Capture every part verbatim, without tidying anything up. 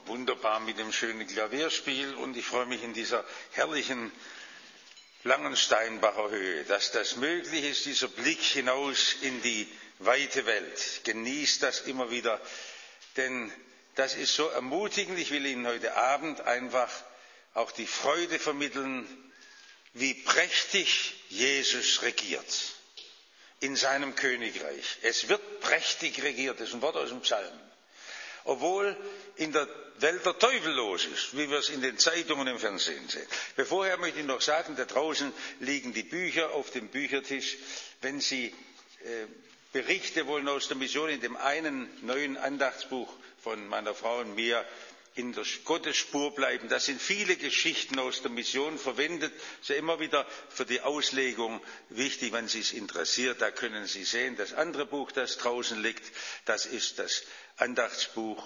wunderbar mit dem schönen Klavierspiel und ich freue mich in dieser herrlichen Langensteinbacher Höhe, dass das möglich ist, dieser Blick hinaus in die weite Welt. Genießt das immer wieder, denn das ist so ermutigend. Ich will Ihnen heute Abend einfach auch die Freude vermitteln, wie prächtig Jesus regiert in seinem Königreich. Es wird prächtig regiert, das ist ein Wort aus dem Psalm. Obwohl in der Welt der Teufel los ist, wie wir es in den Zeitungen und im Fernsehen sehen. Bevorher möchte ich noch sagen, da draußen liegen die Bücher auf dem Büchertisch. Wenn Sie äh, Berichte wollen aus der Mission in dem einen neuen Andachtsbuch von meiner Frau und mir, in der Gottesspur bleiben. Da sind viele Geschichten aus der Mission verwendet. Das ist ja immer wieder für die Auslegung wichtig, wenn Sie es interessiert. Da können Sie sehen, das andere Buch, das draußen liegt, das ist das Andachtsbuch.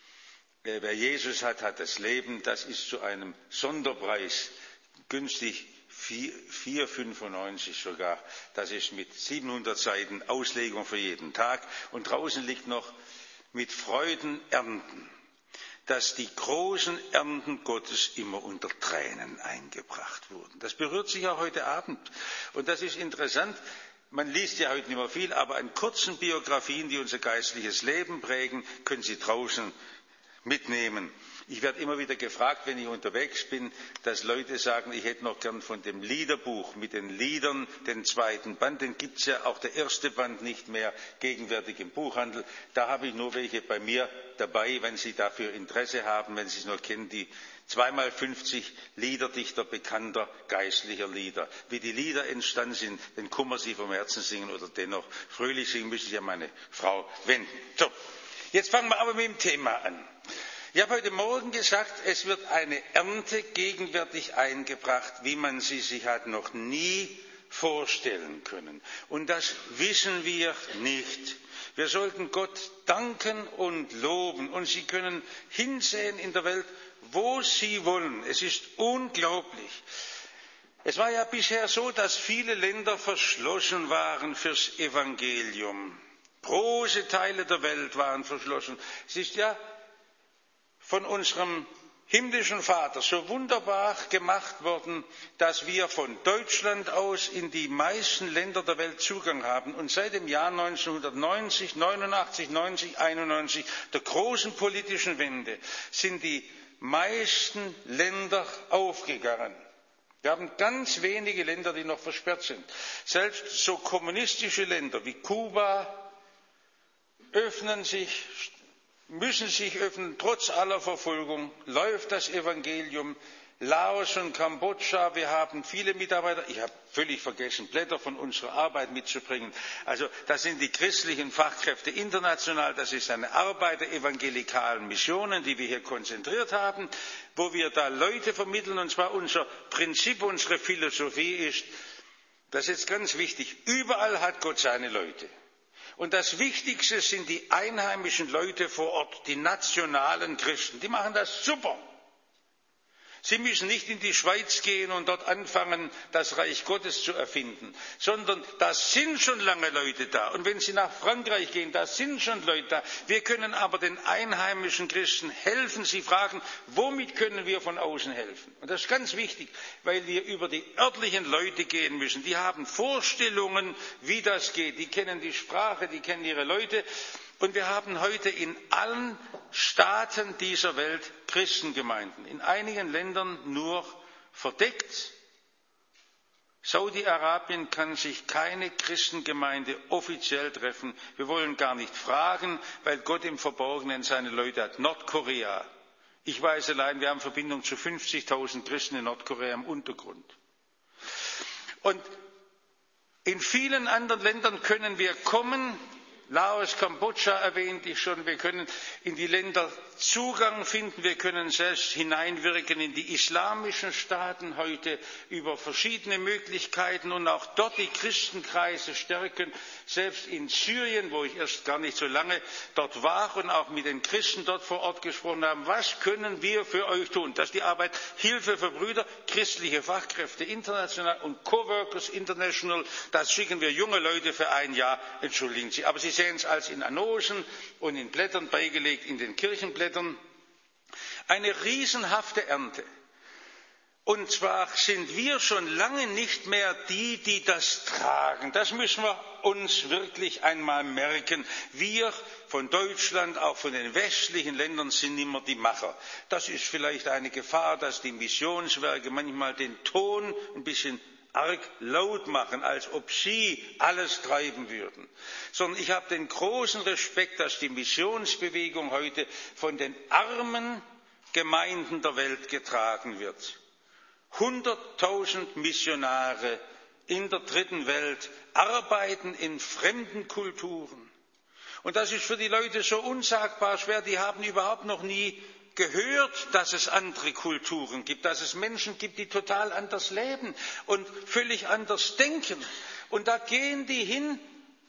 Wer Jesus hat, hat das Leben. Das ist zu einem Sonderpreis günstig, vier fünfundneunzig sogar. Das ist mit siebenhundert Seiten Auslegung für jeden Tag. Und draußen liegt noch mit Freuden ernten, dass die großen Ernten Gottes immer unter Tränen eingebracht wurden. Das berührt sich auch heute Abend. Und das ist interessant. Man liest ja heute nicht mehr viel, aber an kurzen Biografien, die unser geistliches Leben prägen, können Sie draußen mitnehmen. Ich werde immer wieder gefragt, wenn ich unterwegs bin, dass Leute sagen, ich hätte noch gern von dem Liederbuch mit den Liedern den zweiten Band. Den gibt es ja auch der erste Band nicht mehr gegenwärtig im Buchhandel. Da habe ich nur welche bei mir dabei, wenn Sie dafür Interesse haben, wenn Sie es noch kennen, die zweimal fünfzig Liederdichter bekannter geistlicher Lieder. Wie die Lieder entstanden sind, den Kummer Sie vom Herzen singen oder dennoch fröhlich singen, müssen Sie an meine Frau wenden. So, jetzt fangen wir aber mit dem Thema an. Ich habe heute Morgen gesagt, es wird eine Ernte gegenwärtig eingebracht, wie man sie sich hat noch nie vorstellen können. Und das wissen wir nicht. Wir sollten Gott danken und loben. Und Sie können hinsehen in der Welt, wo Sie wollen. Es ist unglaublich. Es war ja bisher so, dass viele Länder verschlossen waren fürs Evangelium. Große Teile der Welt waren verschlossen. Es ist ja von unserem himmlischen Vater so wunderbar gemacht worden, dass wir von Deutschland aus in die meisten Länder der Welt Zugang haben. Und seit dem Jahr neunzehnhundertneunzig, neunundachtzig, neunzig, einundneunzig, der großen politischen Wende, sind die meisten Länder aufgegangen. Wir haben ganz wenige Länder, die noch versperrt sind. Selbst so kommunistische Länder wie Kuba öffnen sich, müssen sich öffnen, trotz aller Verfolgung, läuft das Evangelium. Laos und Kambodscha, wir haben viele Mitarbeiter, ich habe völlig vergessen, Blätter von unserer Arbeit mitzubringen. Also das sind die christlichen Fachkräfte international, das ist eine Arbeit der evangelikalen Missionen, die wir hier konzentriert haben, wo wir da Leute vermitteln, und zwar unser Prinzip, unsere Philosophie ist, das ist jetzt ganz wichtig, überall hat Gott seine Leute. Und das Wichtigste sind die einheimischen Leute vor Ort, die nationalen Christen. Die machen das super. Sie müssen nicht in die Schweiz gehen und dort anfangen, das Reich Gottes zu erfinden, sondern da sind schon lange Leute da. Und wenn Sie nach Frankreich gehen, da sind schon Leute da. Wir können aber den einheimischen Christen helfen. Sie fragen, womit können wir von außen helfen? Und das ist ganz wichtig, weil wir über die örtlichen Leute gehen müssen. Die haben Vorstellungen, wie das geht. Die kennen die Sprache, die kennen ihre Leute. Und wir haben heute in allen Staaten dieser Welt Christengemeinden, in einigen Ländern nur verdeckt. Saudi-Arabien kann sich keine Christengemeinde offiziell treffen. Wir wollen gar nicht fragen, weil Gott im Verborgenen seine Leute hat. Nordkorea. Ich weiß allein, wir haben Verbindung zu fünfzigtausend Christen in Nordkorea im Untergrund. Und in vielen anderen Ländern können wir kommen. Laos, Kambodscha erwähnte ich schon. Wir können in die Länder Zugang finden. Wir können selbst hineinwirken in die islamischen Staaten heute über verschiedene Möglichkeiten und auch dort die Christenkreise stärken. Selbst in Syrien, wo ich erst gar nicht so lange dort war und auch mit den Christen dort vor Ort gesprochen habe. Was können wir für euch tun? Das ist die Arbeit Hilfe für Brüder, christliche Fachkräfte international und Coworkers International. Das schicken wir junge Leute für ein Jahr. Entschuldigen Sie, aber Sie sehen es als in Annoncen und in Blättern beigelegt, in den Kirchenblättern. Eine riesenhafte Ernte. Und zwar sind wir schon lange nicht mehr die, die das tragen. Das müssen wir uns wirklich einmal merken. Wir von Deutschland, auch von den westlichen Ländern, sind immer die Macher. Das ist vielleicht eine Gefahr, dass die Missionswerke manchmal den Ton ein bisschen arg laut machen, als ob sie alles treiben würden. Sondern ich habe den großen Respekt, dass die Missionsbewegung heute von den armen Gemeinden der Welt getragen wird. Hunderttausend Missionare in der dritten Welt arbeiten in fremden Kulturen. Und das ist für die Leute so unsagbar schwer, die haben überhaupt noch nie gehört, dass es andere Kulturen gibt, dass es Menschen gibt, die total anders leben und völlig anders denken. Und da gehen die hin,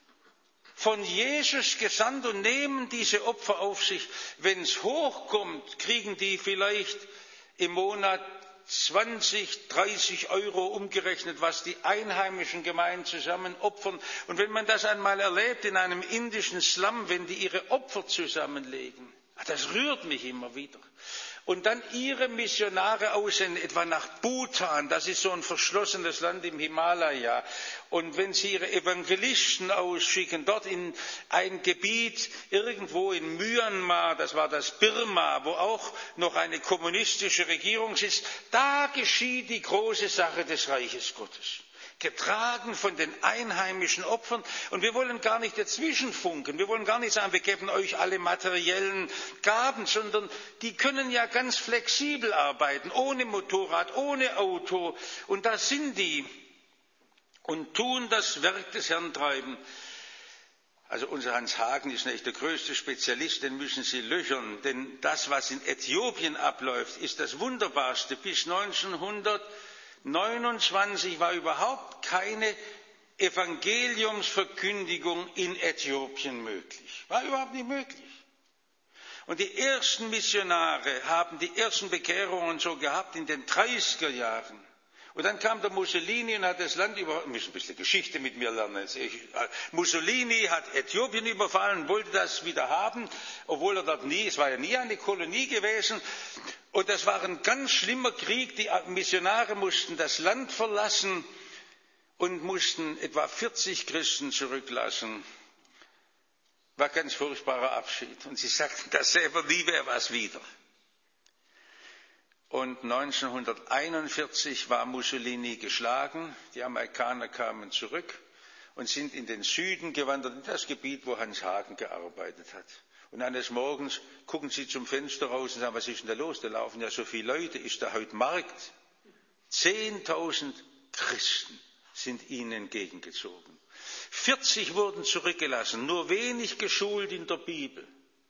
von Jesus gesandt, und nehmen diese Opfer auf sich. Wenn es hochkommt, kriegen die vielleicht im Monat zwanzig, dreißig Euro umgerechnet, was die einheimischen Gemeinden zusammen opfern. Und wenn man das einmal erlebt in einem indischen Slum, wenn die ihre Opfer zusammenlegen, das rührt mich immer wieder. Und dann ihre Missionare aussenden, etwa nach Bhutan, das ist so ein verschlossenes Land im Himalaya. Und wenn sie ihre Evangelisten ausschicken, dort in ein Gebiet irgendwo in Myanmar, das war das Birma, wo auch noch eine kommunistische Regierung sitzt, da geschieht die große Sache des Reiches Gottes. Getragen von den einheimischen Opfern. Und wir wollen gar nicht dazwischenfunken. Wir wollen gar nicht sagen, wir geben euch alle materiellen Gaben, sondern die können ja ganz flexibel arbeiten, ohne Motorrad, ohne Auto. Und da sind die und tun das Werk des Herrn treiben. Also unser Hans Hagen ist nicht der größte Spezialist, den müssen Sie löchern. Denn das, was in Äthiopien abläuft, ist das Wunderbarste. Bis neunzehnhundertneunundzwanzig war überhaupt keine Evangeliumsverkündigung in Äthiopien möglich. War überhaupt nicht möglich. Und die ersten Missionare haben die ersten Bekehrungen so gehabt in den dreißiger Jahren. Und dann kam der Mussolini und hat das Land über, ihr müsst ein bisschen Geschichte mit mir lernen. Mussolini hat Äthiopien überfallen, wollte das wieder haben, obwohl er dort nie, es war ja nie eine Kolonie gewesen. Und das war ein ganz schlimmer Krieg. Die Missionare mussten das Land verlassen und mussten etwa vierzig Christen zurücklassen. War ein ganz furchtbarer Abschied. Und sie sagten, das selber nie mehr was wieder. Und neunzehnhunderteinundvierzig war Mussolini geschlagen. Die Amerikaner kamen zurück und sind in den Süden gewandert, in das Gebiet, wo Hans Hagen gearbeitet hat. Und eines Morgens gucken sie zum Fenster raus und sagen, was ist denn da los? Da laufen ja so viele Leute, ist da heute Markt? Zehntausend Christen sind ihnen entgegengezogen. vierzig wurden zurückgelassen, nur wenig geschult in der Bibel.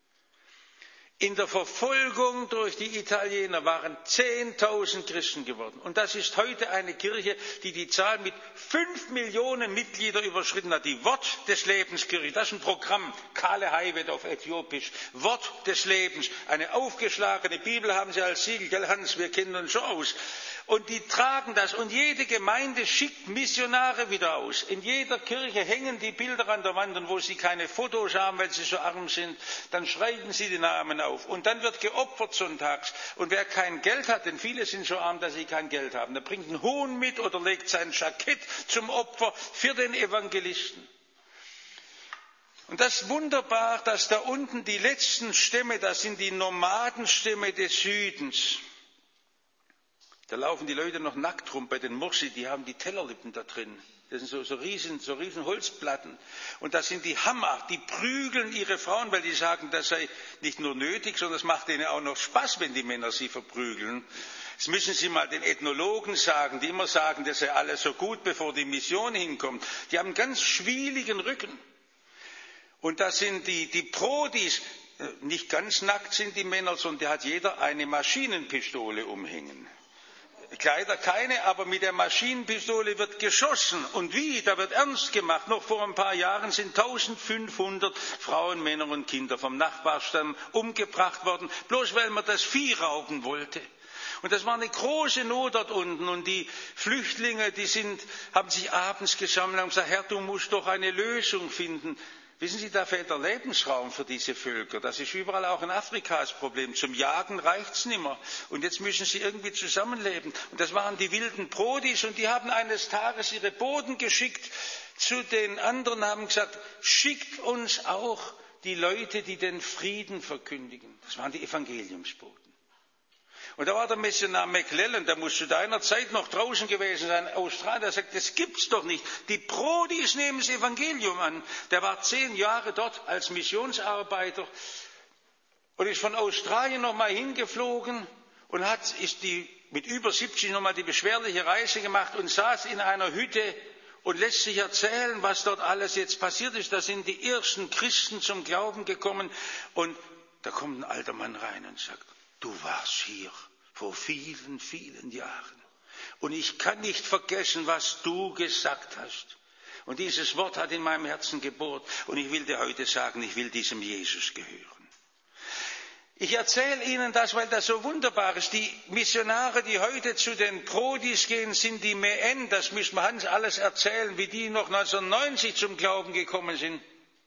In der Verfolgung durch die Italiener waren zehntausend Christen geworden. Und das ist heute eine Kirche, die die Zahl mit fünf Millionen Mitgliedern überschritten hat. Die Wort des Lebens Kirche, das ist ein Programm, Kale Haiwet auf Äthiopisch. Wort des Lebens, eine aufgeschlagene Bibel haben sie als Siegel, gell Hans, wir kennen uns schon aus. Und die tragen das und jede Gemeinde schickt Missionare wieder aus. In jeder Kirche hängen die Bilder an der Wand und wo sie keine Fotos haben, weil sie so arm sind, dann schreiben sie die Namen auf. Und dann wird geopfert sonntags. Und wer kein Geld hat, denn viele sind so arm, dass sie kein Geld haben, der bringt einen Huhn mit oder legt sein Jackett zum Opfer für den Evangelisten. Und das ist wunderbar, dass da unten die letzten Stämme, das sind die Nomadenstämme des Südens. Da laufen die Leute noch nackt rum bei den Mursi, die haben die Tellerlippen da drin. Das sind so, so, riesen, so riesen Holzplatten. Und das sind die Hammer, die prügeln ihre Frauen, weil die sagen, das sei nicht nur nötig, sondern es macht ihnen auch noch Spaß, wenn die Männer sie verprügeln. Das müssen Sie mal den Ethnologen sagen, die immer sagen, das sei alles so gut, bevor die Mission hinkommt. Die haben einen ganz schwieligen Rücken. Und das sind die, die Prodis, nicht ganz nackt sind die Männer, sondern da hat jeder eine Maschinenpistole umhängen. Kleider keine, aber mit der Maschinenpistole wird geschossen. Und wie? Da wird ernst gemacht. Noch vor ein paar Jahren sind eintausendfünfhundert Frauen, Männer und Kinder vom Nachbarstamm umgebracht worden, bloß weil man das Vieh rauben wollte. Und das war eine große Not dort unten. Und die Flüchtlinge, die sind, haben sich abends gesammelt und gesagt, Herr, du musst doch eine Lösung finden. Wissen Sie, da fehlt der Lebensraum für diese Völker. Das ist überall auch in Afrika das Problem. Zum Jagen reicht's nimmer. Und jetzt müssen sie irgendwie zusammenleben. Und das waren die wilden Prodis. Und die haben eines Tages ihre Boten geschickt zu den anderen, haben gesagt, schickt uns auch die Leute, die den Frieden verkündigen. Das waren die Evangeliumsboten. Und da war der Missionar McLellan, der muss zu deiner Zeit noch draußen gewesen sein, Australien, der sagt, das gibt's doch nicht. Die Prodis nehmen das Evangelium an. Der war zehn Jahre dort als Missionsarbeiter und ist von Australien nochmal hingeflogen und hat, ist die, mit über siebzig nochmal die beschwerliche Reise gemacht und saß in einer Hütte und lässt sich erzählen, was dort alles jetzt passiert ist. Da sind die ersten Christen zum Glauben gekommen und da kommt ein alter Mann rein und sagt, du warst hier vor vielen, vielen Jahren. Und ich kann nicht vergessen, was du gesagt hast. Und dieses Wort hat in meinem Herzen gebohrt. Und ich will dir heute sagen, ich will diesem Jesus gehören. Ich erzähle Ihnen das, weil das so wunderbar ist. Die Missionare, die heute zu den Prodis gehen, sind die Meen. Das müssen wir Hans alles erzählen, wie die noch neunzehnhundertneunzig zum Glauben gekommen sind.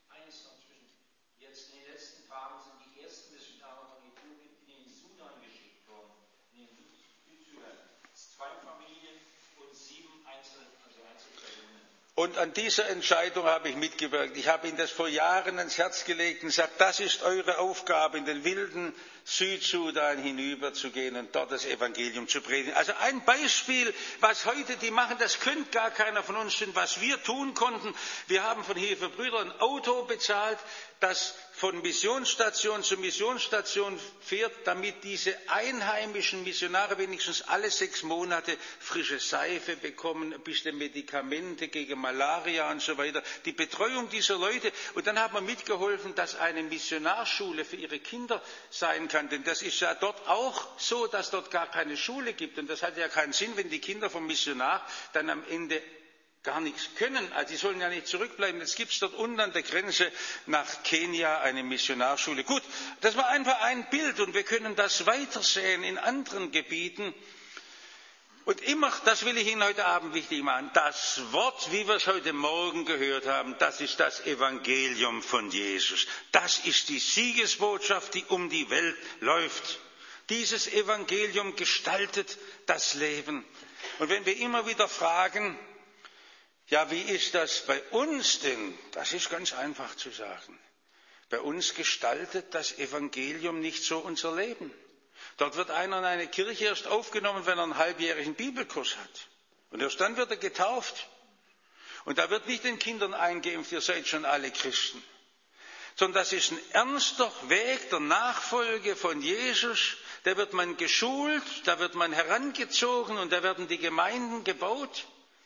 Und an dieser Entscheidung habe ich mitgewirkt. Ich habe Ihnen das vor Jahren ans Herz gelegt und gesagt, das ist eure Aufgabe, in den wilden Südsudan hinüberzugehen und dort das Evangelium zu predigen. Also ein Beispiel, was heute die machen, das könnte gar keiner von uns tun, was wir tun konnten. Wir haben von Hilfe Brüder ein Auto bezahlt, das von Missionsstation zu Missionsstation fährt, damit diese einheimischen Missionare wenigstens alle sechs Monate frische Seife bekommen, ein bisschen Medikamente gegen Malaria und so weiter. Die Betreuung dieser Leute. Und dann haben wir mitgeholfen, dass eine Missionarschule für ihre Kinder sein kann. Denn das ist ja dort auch so, dass dort gar keine Schule gibt. Und das hat ja keinen Sinn, wenn die Kinder vom Missionar dann am Ende gar nichts können. Also die sollen ja nicht zurückbleiben. Jetzt gibt es dort unten an der Grenze nach Kenia eine Missionarschule. Gut, das war einfach ein Bild und wir können das weitersehen in anderen Gebieten. Und immer, das will ich Ihnen heute Abend wichtig machen, das Wort, wie wir es heute Morgen gehört haben, das ist das Evangelium von Jesus. Das ist die Siegesbotschaft, die um die Welt läuft. Dieses Evangelium gestaltet das Leben. Und wenn wir immer wieder fragen, ja, wie ist das bei uns denn? Das ist ganz einfach zu sagen. Bei uns gestaltet das Evangelium nicht so unser Leben. Dort wird einer in eine Kirche erst aufgenommen, wenn er einen halbjährigen Bibelkurs hat. Und erst dann wird er getauft. Und da wird nicht den Kindern eingeimpft, ihr seid schon alle Christen. Sondern das ist ein ernster Weg der Nachfolge von Jesus. Da wird man geschult, da wird man herangezogen und da werden die Gemeinden gebaut.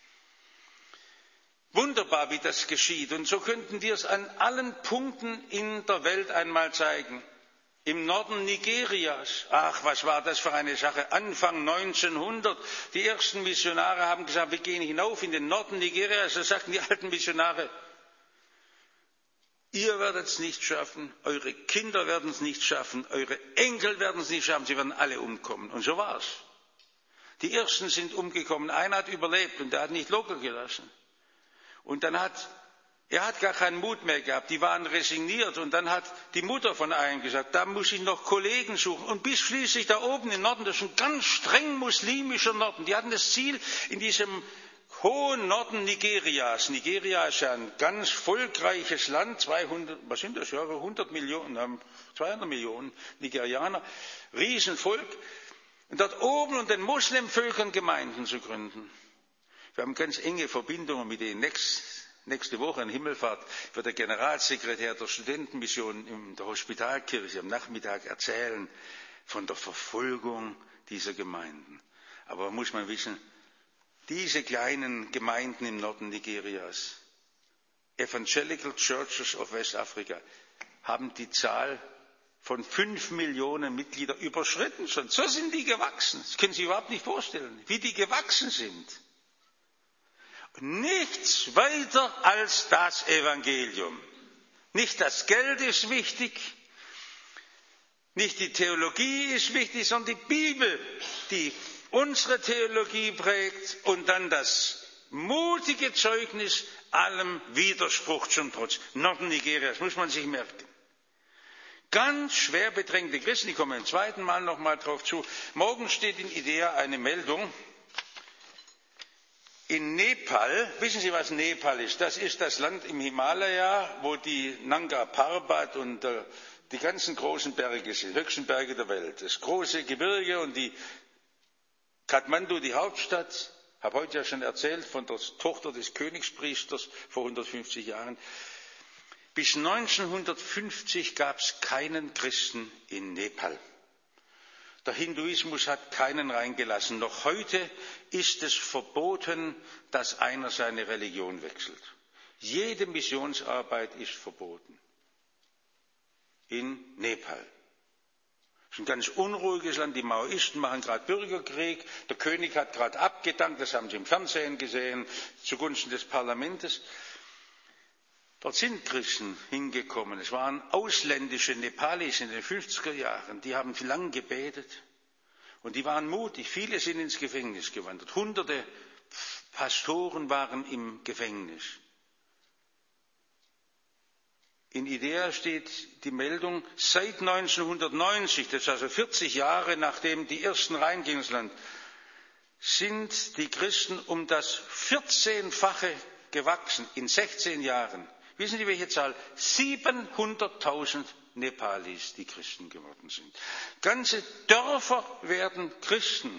Wunderbar, wie das geschieht. Und so könnten wir es an allen Punkten in der Welt einmal zeigen. Im Norden Nigerias, ach, was war das für eine Sache, Anfang neunzehnhundert, die ersten Missionare haben gesagt, wir gehen hinauf in den Norden Nigerias. Da sagten die alten Missionare, ihr werdet es nicht schaffen, eure Kinder werden es nicht schaffen, eure Enkel werden es nicht schaffen, sie werden alle umkommen. Und so war es. Die ersten sind umgekommen, einer hat überlebt und der hat nicht locker gelassen. Und dann hat, er hat gar keinen Mut mehr gehabt, die waren resigniert. Und dann hat die Mutter von einem gesagt, da muss ich noch Kollegen suchen. Und bis schließlich da oben im Norden, das ist ein ganz streng muslimischer Norden. Die hatten das Ziel, in diesem hohen Norden Nigerias. Nigeria ist ja ein ganz volkreiches Land, zweihundert, was sind das, ja, hundert Millionen, zweihundert Millionen Nigerianer, Riesenvolk. Und dort oben unter den Muslimvölkern Gemeinden zu gründen. Wir haben ganz enge Verbindungen mit denen. Nächst, nächste Woche an Himmelfahrt wird der Generalsekretär der Studentenmission in der Hospitalkirche am Nachmittag erzählen von der Verfolgung dieser Gemeinden. Aber muss man wissen, diese kleinen Gemeinden im Norden Nigerias, Evangelical Churches of West Africa, haben die Zahl von fünf Millionen Mitgliedern überschritten schon. So sind die gewachsen. Das können Sie sich überhaupt nicht vorstellen, wie die gewachsen sind. Nichts weiter als das Evangelium. Nicht das Geld ist wichtig, nicht die Theologie ist wichtig, sondern die Bibel, die unsere Theologie prägt und dann das mutige Zeugnis allem Widerspruch zum Trotz. Norden Nigerias, muss man sich merken. Ganz schwer bedrängte Christen, ich komme beim zweiten Mal noch mal drauf zu. Morgen steht in IDEA eine Meldung. In Nepal, wissen Sie, was Nepal ist? Das ist das Land im Himalaya, wo die Nanga Parbat und äh, die ganzen großen Berge sind, höchsten Berge der Welt. Das große Gebirge und die Kathmandu, die Hauptstadt. Ich habe heute ja schon erzählt von der Tochter des Königspriesters vor hundertfünfzig Jahren. Bis neunzehnhundertfünfzig gab es keinen Christen in Nepal. Der Hinduismus hat keinen reingelassen. Noch heute ist es verboten, dass einer seine Religion wechselt. Jede Missionsarbeit ist verboten. In Nepal. Das ist ein ganz unruhiges Land. Die Maoisten machen gerade Bürgerkrieg. Der König hat gerade abgedankt, das haben Sie im Fernsehen gesehen, zugunsten des Parlaments. Dort sind Christen hingekommen. Es waren ausländische Nepalis in den fünfziger Jahren. Die haben lang gebetet. Und die waren mutig. Viele sind ins Gefängnis gewandert. Hunderte Pastoren waren im Gefängnis. In IDEA steht die Meldung, seit neunzehnhundertneunzig, das ist also vierzig Jahre nachdem die ersten reingingen ins Land, sind die Christen um das vierzehnfache gewachsen in sechzehn Jahren. Wissen Sie, welche Zahl? siebenhunderttausend Nepalis, die Christen geworden sind. Ganze Dörfer werden Christen.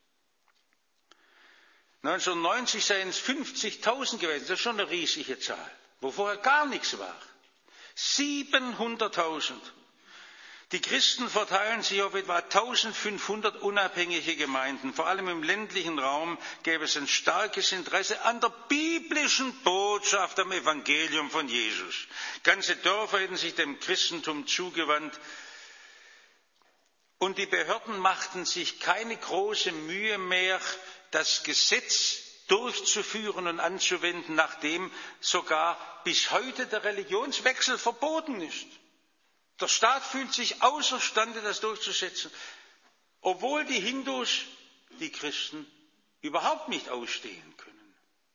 neunzehnhundertneunzig seien es fünfzigtausend gewesen, das ist schon eine riesige Zahl, wo vorher gar nichts war. siebenhunderttausend. Die Christen verteilen sich auf etwa eintausendfünfhundert unabhängige Gemeinden. Vor allem im ländlichen Raum gäbe es ein starkes Interesse an der biblischen Botschaft, am Evangelium von Jesus. Ganze Dörfer hätten sich dem Christentum zugewandt. Und die Behörden machten sich keine große Mühe mehr, das Gesetz durchzuführen und anzuwenden, nachdem sogar bis heute der Religionswechsel verboten ist. Der Staat fühlt sich außerstande, das durchzusetzen, obwohl die Hindus die Christen überhaupt nicht ausstehen können.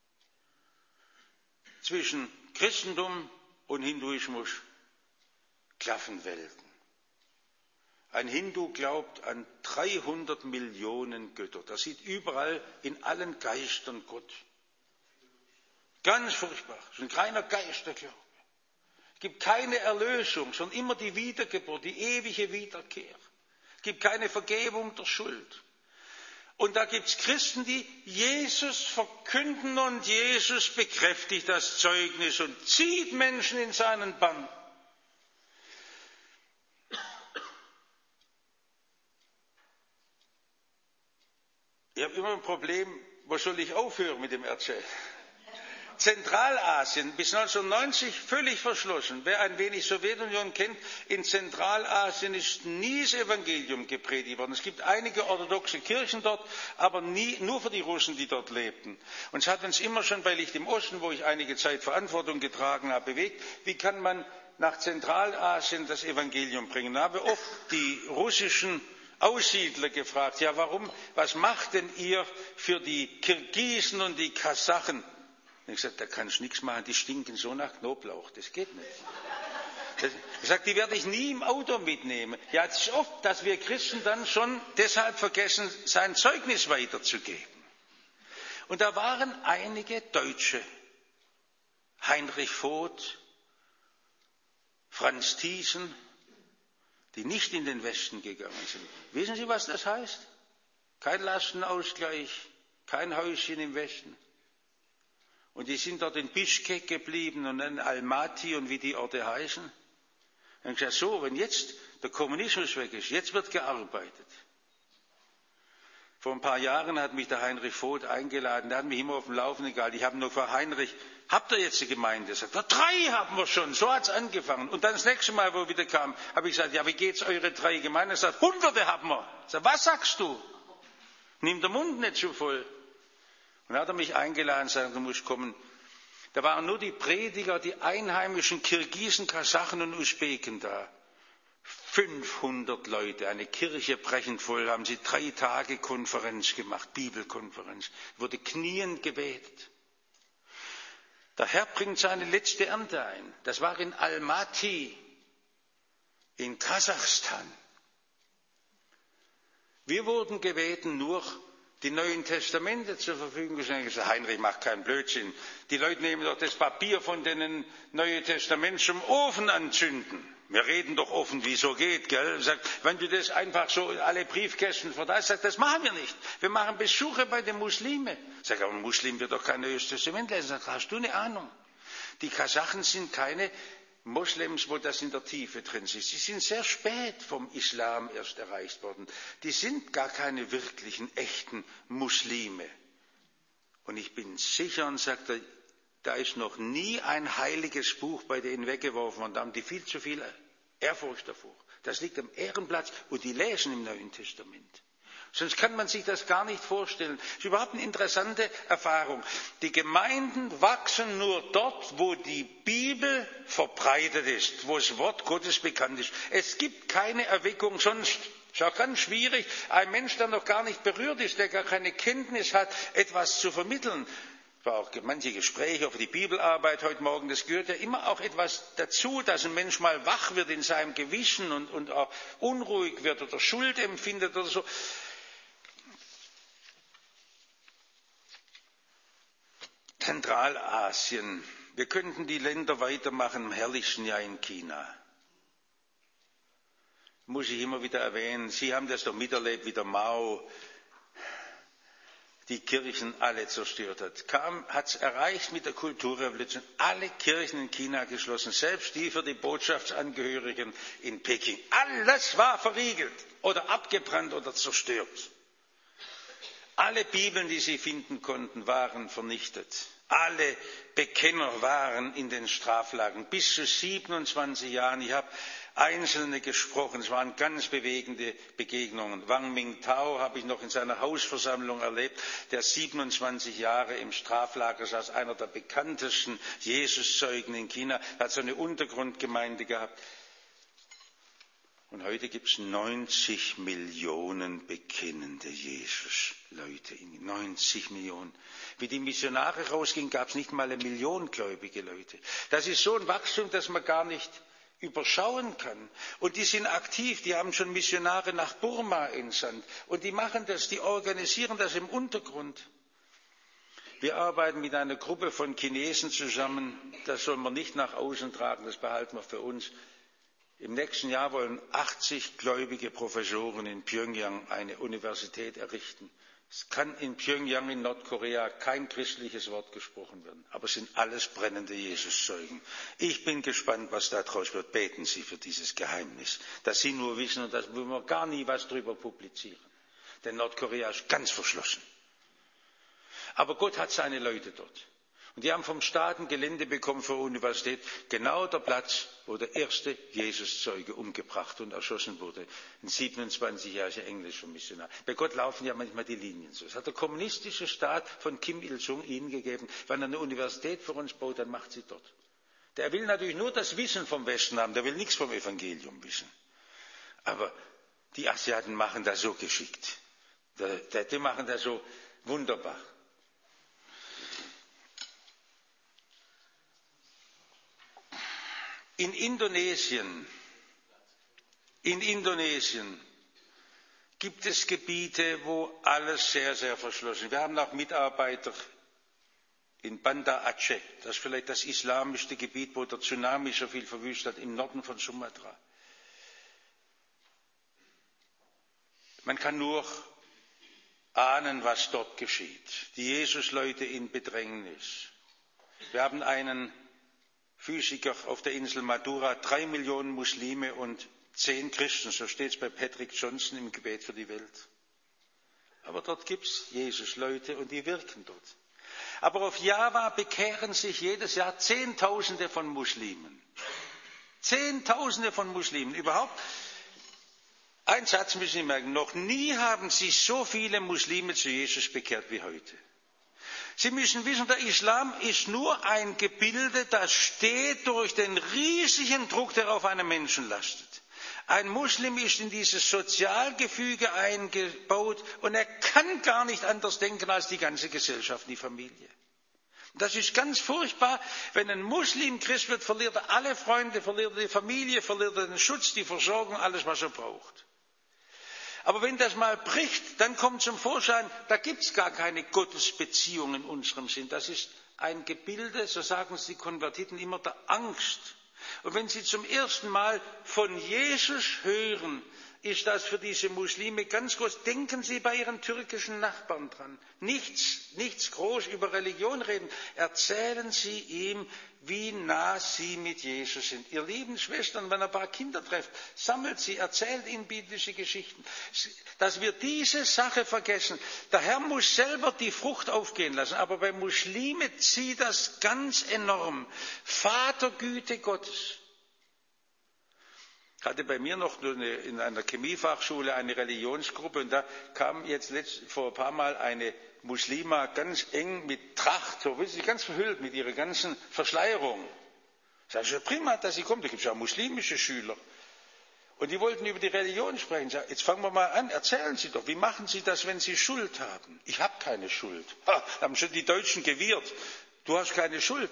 Zwischen Christentum und Hinduismus klaffen Welten. Ein Hindu glaubt an dreihundert Millionen Götter. Das sieht überall in allen Geistern Gott. Ganz furchtbar. Das ist ein reiner Geisterglaube. Es gibt keine Erlösung, sondern immer die Wiedergeburt, die ewige Wiederkehr. Es gibt keine Vergebung der Schuld. Und da gibt es Christen, die Jesus verkünden und Jesus bekräftigt das Zeugnis und zieht Menschen in seinen Bann. Ich habe immer ein Problem, wo soll ich aufhören mit dem Erzählen? Zentralasien bis neunzehnhundertneunzig völlig verschlossen. Wer ein wenig Sowjetunion kennt, in Zentralasien ist nie das Evangelium gepredigt worden. Es gibt einige orthodoxe Kirchen dort, aber nie, nur für die Russen, die dort lebten. Und es hat uns immer schon bei Licht im Osten, wo ich einige Zeit Verantwortung getragen habe, bewegt, wie kann man nach Zentralasien das Evangelium bringen. Da habe ich oft die russischen Aussiedler gefragt, ja warum, was macht denn ihr für die Kirgisen und die Kasachen? Und ich habe gesagt, da kannst du nichts machen, die stinken so nach Knoblauch, das geht nicht. Das, ich sage, die werde ich nie im Auto mitnehmen. Ja, es ist oft, dass wir Christen dann schon deshalb vergessen, sein Zeugnis weiterzugeben. Und da waren einige Deutsche, Heinrich Voth, Franz Thiessen, die nicht in den Westen gegangen sind. Wissen Sie, was das heißt? Kein Lastenausgleich, kein Häuschen im Westen. Und die sind dort in Bischkek geblieben und in Almaty und wie die Orte heißen. Und ich habe gesagt, so, wenn jetzt der Kommunismus weg ist, jetzt wird gearbeitet. Vor ein paar Jahren hat mich der Heinrich Voth eingeladen, der hat mich immer auf dem Laufenden gehalten. Ich habe nur gefragt, Heinrich, habt ihr jetzt eine Gemeinde? Er sagt, drei haben wir schon, so hat es angefangen. Und dann das nächste Mal, wo er wieder kam, habe ich gesagt, ja, wie geht's eure drei Gemeinden? Er sagt, Hunderte haben wir. Ich sage, was sagst du? Nimm den Mund nicht so voll. Und dann hat er mich eingeladen, sagt, du musst kommen. Da waren nur die Prediger, die einheimischen Kirgisen, Kasachen und Usbeken da. fünfhundert Leute, eine Kirche brechend voll, haben sie drei Tage Konferenz gemacht, Bibelkonferenz. Wurde kniend gebetet. Der Herr bringt seine letzte Ernte ein. Das war in Almaty, in Kasachstan. Wir wurden gebeten, nur die Neuen Testamente zur Verfügung zu stellen. Ich sage, Heinrich, mach keinen Blödsinn. Die Leute nehmen doch das Papier von den Neuen Testament zum Ofen anzünden. Wir reden doch offen, wie es so geht, gell? Sagt, wenn du das einfach so in alle Briefkästen verteilst, sagt, das machen wir nicht. Wir machen Besuche bei den Muslimen. Sag, aber ein Muslim wird doch kein Neues Testament lesen. Sag, hast du eine Ahnung? Die Kasachen sind keine Moslems, wo das in der Tiefe drin ist. Sie sind sehr spät vom Islam erst erreicht worden. Die sind gar keine wirklichen, echten Muslime. Und ich bin sicher und sagte, da ist noch nie ein heiliges Buch bei denen weggeworfen worden. Da haben die viel zu viel Ehrfurcht davor. Das liegt am Ehrenplatz und die lesen im Neuen Testament. Sonst kann man sich das gar nicht vorstellen. Das ist überhaupt eine interessante Erfahrung. Die Gemeinden wachsen nur dort, wo die Bibel verbreitet ist, wo das Wort Gottes bekannt ist. Es gibt keine Erweckung sonst. Es ist auch ganz schwierig, ein Mensch, der noch gar nicht berührt ist, der gar keine Kenntnis hat, etwas zu vermitteln. Es war auch manche Gespräche über die Bibelarbeit heute Morgen. Das gehört ja immer auch etwas dazu, dass ein Mensch mal wach wird in seinem Gewissen und, und auch unruhig wird oder Schuld empfindet oder so. Zentralasien. Wir könnten die Länder weitermachen, im herrlichsten Jahr in China. Muss ich immer wieder erwähnen, Sie haben das doch miterlebt, wie der Mao die Kirchen alle zerstört hat. Kam, hat es erreicht mit der Kulturrevolution, alle Kirchen in China geschlossen, selbst die für die Botschaftsangehörigen in Peking. Alles war verriegelt oder abgebrannt oder zerstört. Alle Bibeln, die sie finden konnten, waren vernichtet. Alle Bekenner waren in den Straflagern bis zu siebenundzwanzig Jahren. Ich habe Einzelne gesprochen, es waren ganz bewegende Begegnungen. Wang Mingtao habe ich noch in seiner Hausversammlung erlebt, der siebenundzwanzig Jahre im Straflager saß, einer der bekanntesten Jesuszeugen in China, hat so eine Untergrundgemeinde gehabt. Und heute gibt es neunzig Millionen bekennende Jesus-Leute. neunzig Millionen. Wie die Missionare rausgingen, gab es nicht mal eine Million gläubige Leute. Das ist so ein Wachstum, das man gar nicht überschauen kann. Und die sind aktiv, die haben schon Missionare nach Burma entsandt. Und die machen das, die organisieren das im Untergrund. Wir arbeiten mit einer Gruppe von Chinesen zusammen. Das soll man nicht nach außen tragen, das behalten wir für uns. Im nächsten Jahr wollen achtzig gläubige Professoren in Pyongyang eine Universität errichten. Es kann in Pyongyang in Nordkorea kein christliches Wort gesprochen werden, aber es sind alles brennende Jesuszeugen. Ich bin gespannt, was daraus wird. Beten Sie für dieses Geheimnis, dass Sie nur wissen und dass wir gar nie was darüber publizieren. Denn Nordkorea ist ganz verschlossen. Aber Gott hat seine Leute dort. Und die haben vom Staat ein Gelände bekommen für die Universität, genau der Platz, wo der erste Jesuszeuge umgebracht und erschossen wurde, ein siebenundzwanzigjähriger englischer Missionar. Bei Gott laufen ja manchmal die Linien so. Das hat der kommunistische Staat von Kim Il-sung ihnen gegeben. Wenn er eine Universität für uns baut, dann macht sie dort. Der will natürlich nur das Wissen vom Westen haben, der will nichts vom Evangelium wissen. Aber die Asiaten machen das so geschickt. Die machen das so wunderbar. In Indonesien, in Indonesien gibt es Gebiete, wo alles sehr, sehr verschlossen ist. Wir haben auch Mitarbeiter in Banda Aceh, das ist vielleicht das islamischste Gebiet, wo der Tsunami so viel verwüstet hat, im Norden von Sumatra. Man kann nur ahnen, was dort geschieht. Die Jesusleute in Bedrängnis. Wir haben einen Physiker auf der Insel Madura, drei Millionen Muslime und zehn Christen, so steht es bei Patrick Johnson im Gebet für die Welt. Aber dort gibt es Jesus-Leute und die wirken dort. Aber auf Java bekehren sich jedes Jahr Zehntausende von Muslimen. Zehntausende von Muslimen. Überhaupt, ein Satz müssen Sie merken, noch nie haben sich so viele Muslime zu Jesus bekehrt wie heute. Sie müssen wissen, der Islam ist nur ein Gebilde, das steht durch den riesigen Druck, der auf einem Menschen lastet. Ein Muslim ist in dieses Sozialgefüge eingebaut und er kann gar nicht anders denken als die ganze Gesellschaft, die Familie. Und das ist ganz furchtbar, wenn ein Muslim Christ wird, verliert er alle Freunde, verliert er die Familie, verliert er den Schutz, die Versorgung, alles, was er braucht. Aber wenn das mal bricht, dann kommt zum Vorschein, da gibt es gar keine Gottesbeziehung in unserem Sinn. Das ist ein Gebilde, so sagen es die Konvertiten immer, der Angst. Und wenn sie zum ersten Mal von Jesus hören, ist das für diese Muslime ganz groß. Denken Sie bei Ihren türkischen Nachbarn dran. Nichts, nichts groß über Religion reden. Erzählen Sie ihm, wie nah Sie mit Jesus sind. Ihr lieben Schwestern, wenn ihr ein paar Kinder trefft, sammelt sie, erzählt ihnen biblische Geschichten. Dass wir diese Sache vergessen. Der Herr muss selber die Frucht aufgehen lassen, aber bei Muslime zieht das ganz enorm. Vatergüte Gottes. Ich hatte bei mir noch eine, in einer Chemiefachschule eine Religionsgruppe und da kam jetzt letzt, vor ein paar Mal eine Muslima ganz eng mit Tracht, so wissen Sie, ganz verhüllt mit ihrer ganzen Verschleierung. Das ist ja prima, dass sie kommt, da gibt es ja auch muslimische Schüler. Und die wollten über die Religion sprechen. Ich sage, jetzt fangen wir mal an, erzählen Sie doch, wie machen Sie das, wenn Sie Schuld haben? Ich habe keine Schuld. Ha, haben schon die Deutschen gewirrt. Du hast keine Schuld.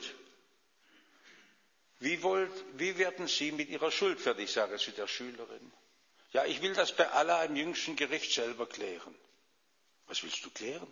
Wie, wollt, wie werden Sie mit Ihrer Schuld fertig, sage ich zu der Schülerin. Ja, ich will das bei Allah im jüngsten Gericht selber klären. Was willst du klären?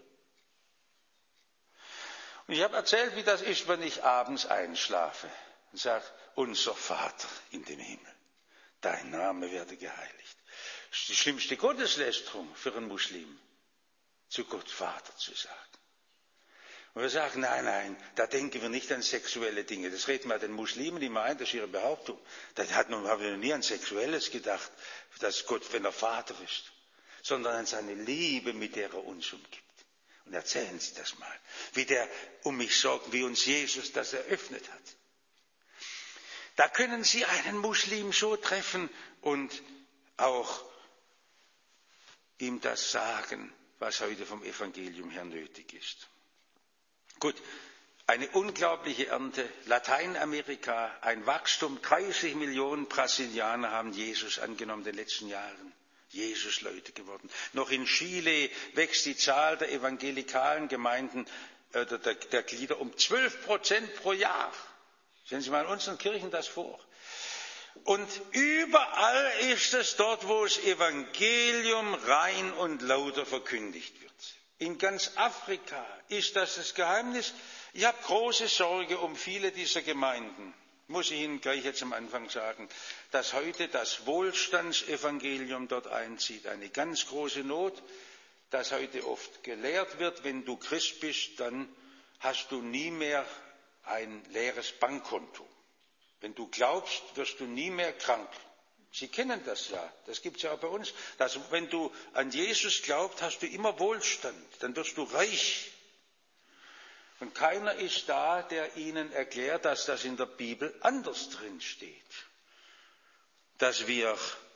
Und ich habe erzählt, wie das ist, wenn ich abends einschlafe und sage, unser Vater in dem Himmel, dein Name werde geheiligt. Das ist die schlimmste Gotteslästerung für einen Muslim, zu Gott Vater zu sagen. Und wir sagen, nein, nein, da denken wir nicht an sexuelle Dinge. Das reden wir den Muslimen immer ein, das ist ihre Behauptung. Da hat man, haben wir noch nie an Sexuelles gedacht, dass Gott, wenn er Vater ist, sondern an seine Liebe, mit der er uns umgibt. Und erzählen Sie das mal, wie der um mich sorgt, wie uns Jesus das eröffnet hat. Da können Sie einen Muslim so treffen und auch ihm das sagen, was heute vom Evangelium her nötig ist. Gut, eine unglaubliche Ernte. Lateinamerika, ein Wachstum, dreißig Millionen Brasilianer haben Jesus angenommen in den letzten Jahren. Jesus-Leute geworden. Noch in Chile wächst die Zahl der evangelikalen Gemeinden, äh, der, der Glieder um zwölf Prozent pro Jahr. Stellen Sie mal in unseren Kirchen das vor. Und überall ist es dort, wo das Evangelium rein und lauter verkündigt wird. In ganz Afrika ist das das Geheimnis. Ich habe große Sorge um viele dieser Gemeinden. Muss ich Ihnen gleich jetzt am Anfang sagen, dass heute das Wohlstandsevangelium dort einzieht. Eine ganz große Not, dass heute oft gelehrt wird, wenn du Christ bist, dann hast du nie mehr ein leeres Bankkonto. Wenn du glaubst, wirst du nie mehr krank. Sie kennen das ja, das gibt es ja auch bei uns. Dass, wenn du an Jesus glaubst, hast du immer Wohlstand, dann wirst du reich. Und keiner ist da, der ihnen erklärt, dass das in der Bibel anders drin steht. Dass wir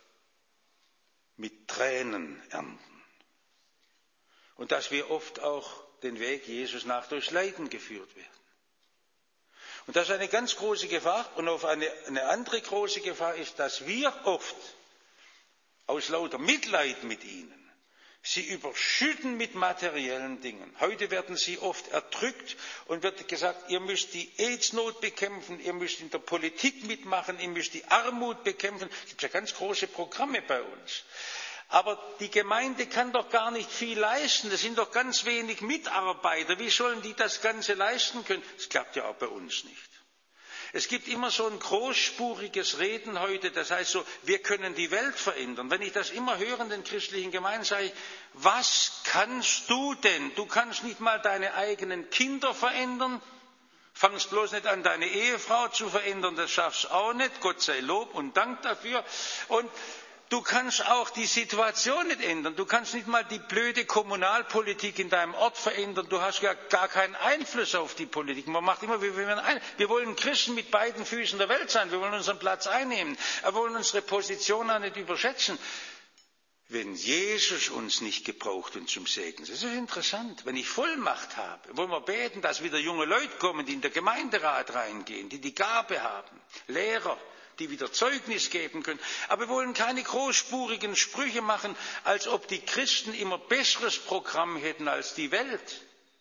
mit Tränen ernten. Und dass wir oft auch den Weg Jesus nach durchs Leiden geführt werden. Und das ist eine ganz große Gefahr. Und auf eine, eine andere große Gefahr ist, dass wir oft aus lauter Mitleid mit ihnen sie überschütten mit materiellen Dingen. Heute werden sie oft erdrückt und wird gesagt, ihr müsst die AIDS-Not bekämpfen, ihr müsst in der Politik mitmachen, ihr müsst die Armut bekämpfen. Es gibt ja ganz große Programme bei uns. Aber die Gemeinde kann doch gar nicht viel leisten. Es sind doch ganz wenig Mitarbeiter. Wie sollen die das Ganze leisten können? Das klappt ja auch bei uns nicht. Es gibt immer so ein großspuriges Reden heute, das heißt so, wir können die Welt verändern. Wenn ich das immer höre in den christlichen Gemeinden, sage ich, was kannst du denn? Du kannst nicht mal deine eigenen Kinder verändern. Fangst bloß nicht an, deine Ehefrau zu verändern, das schaffst du auch nicht. Gott sei Lob und Dank dafür. Und du kannst auch die Situation nicht ändern. Du kannst nicht mal die blöde Kommunalpolitik in deinem Ort verändern. Du hast ja gar keinen Einfluss auf die Politik. Man macht immer, wie wir ein. Wir wollen Christen mit beiden Füßen der Welt sein. Wir wollen unseren Platz einnehmen. Wir wollen unsere Position auch nicht überschätzen. Wenn Jesus uns nicht gebraucht und zum Segen, das ist interessant. Wenn ich Vollmacht habe, wollen wir beten, dass wieder junge Leute kommen, die in den Gemeinderat reingehen, die die Gabe haben, Lehrer, die wieder Zeugnis geben können. Aber wir wollen keine großspurigen Sprüche machen, als ob die Christen immer besseres Programm hätten als die Welt.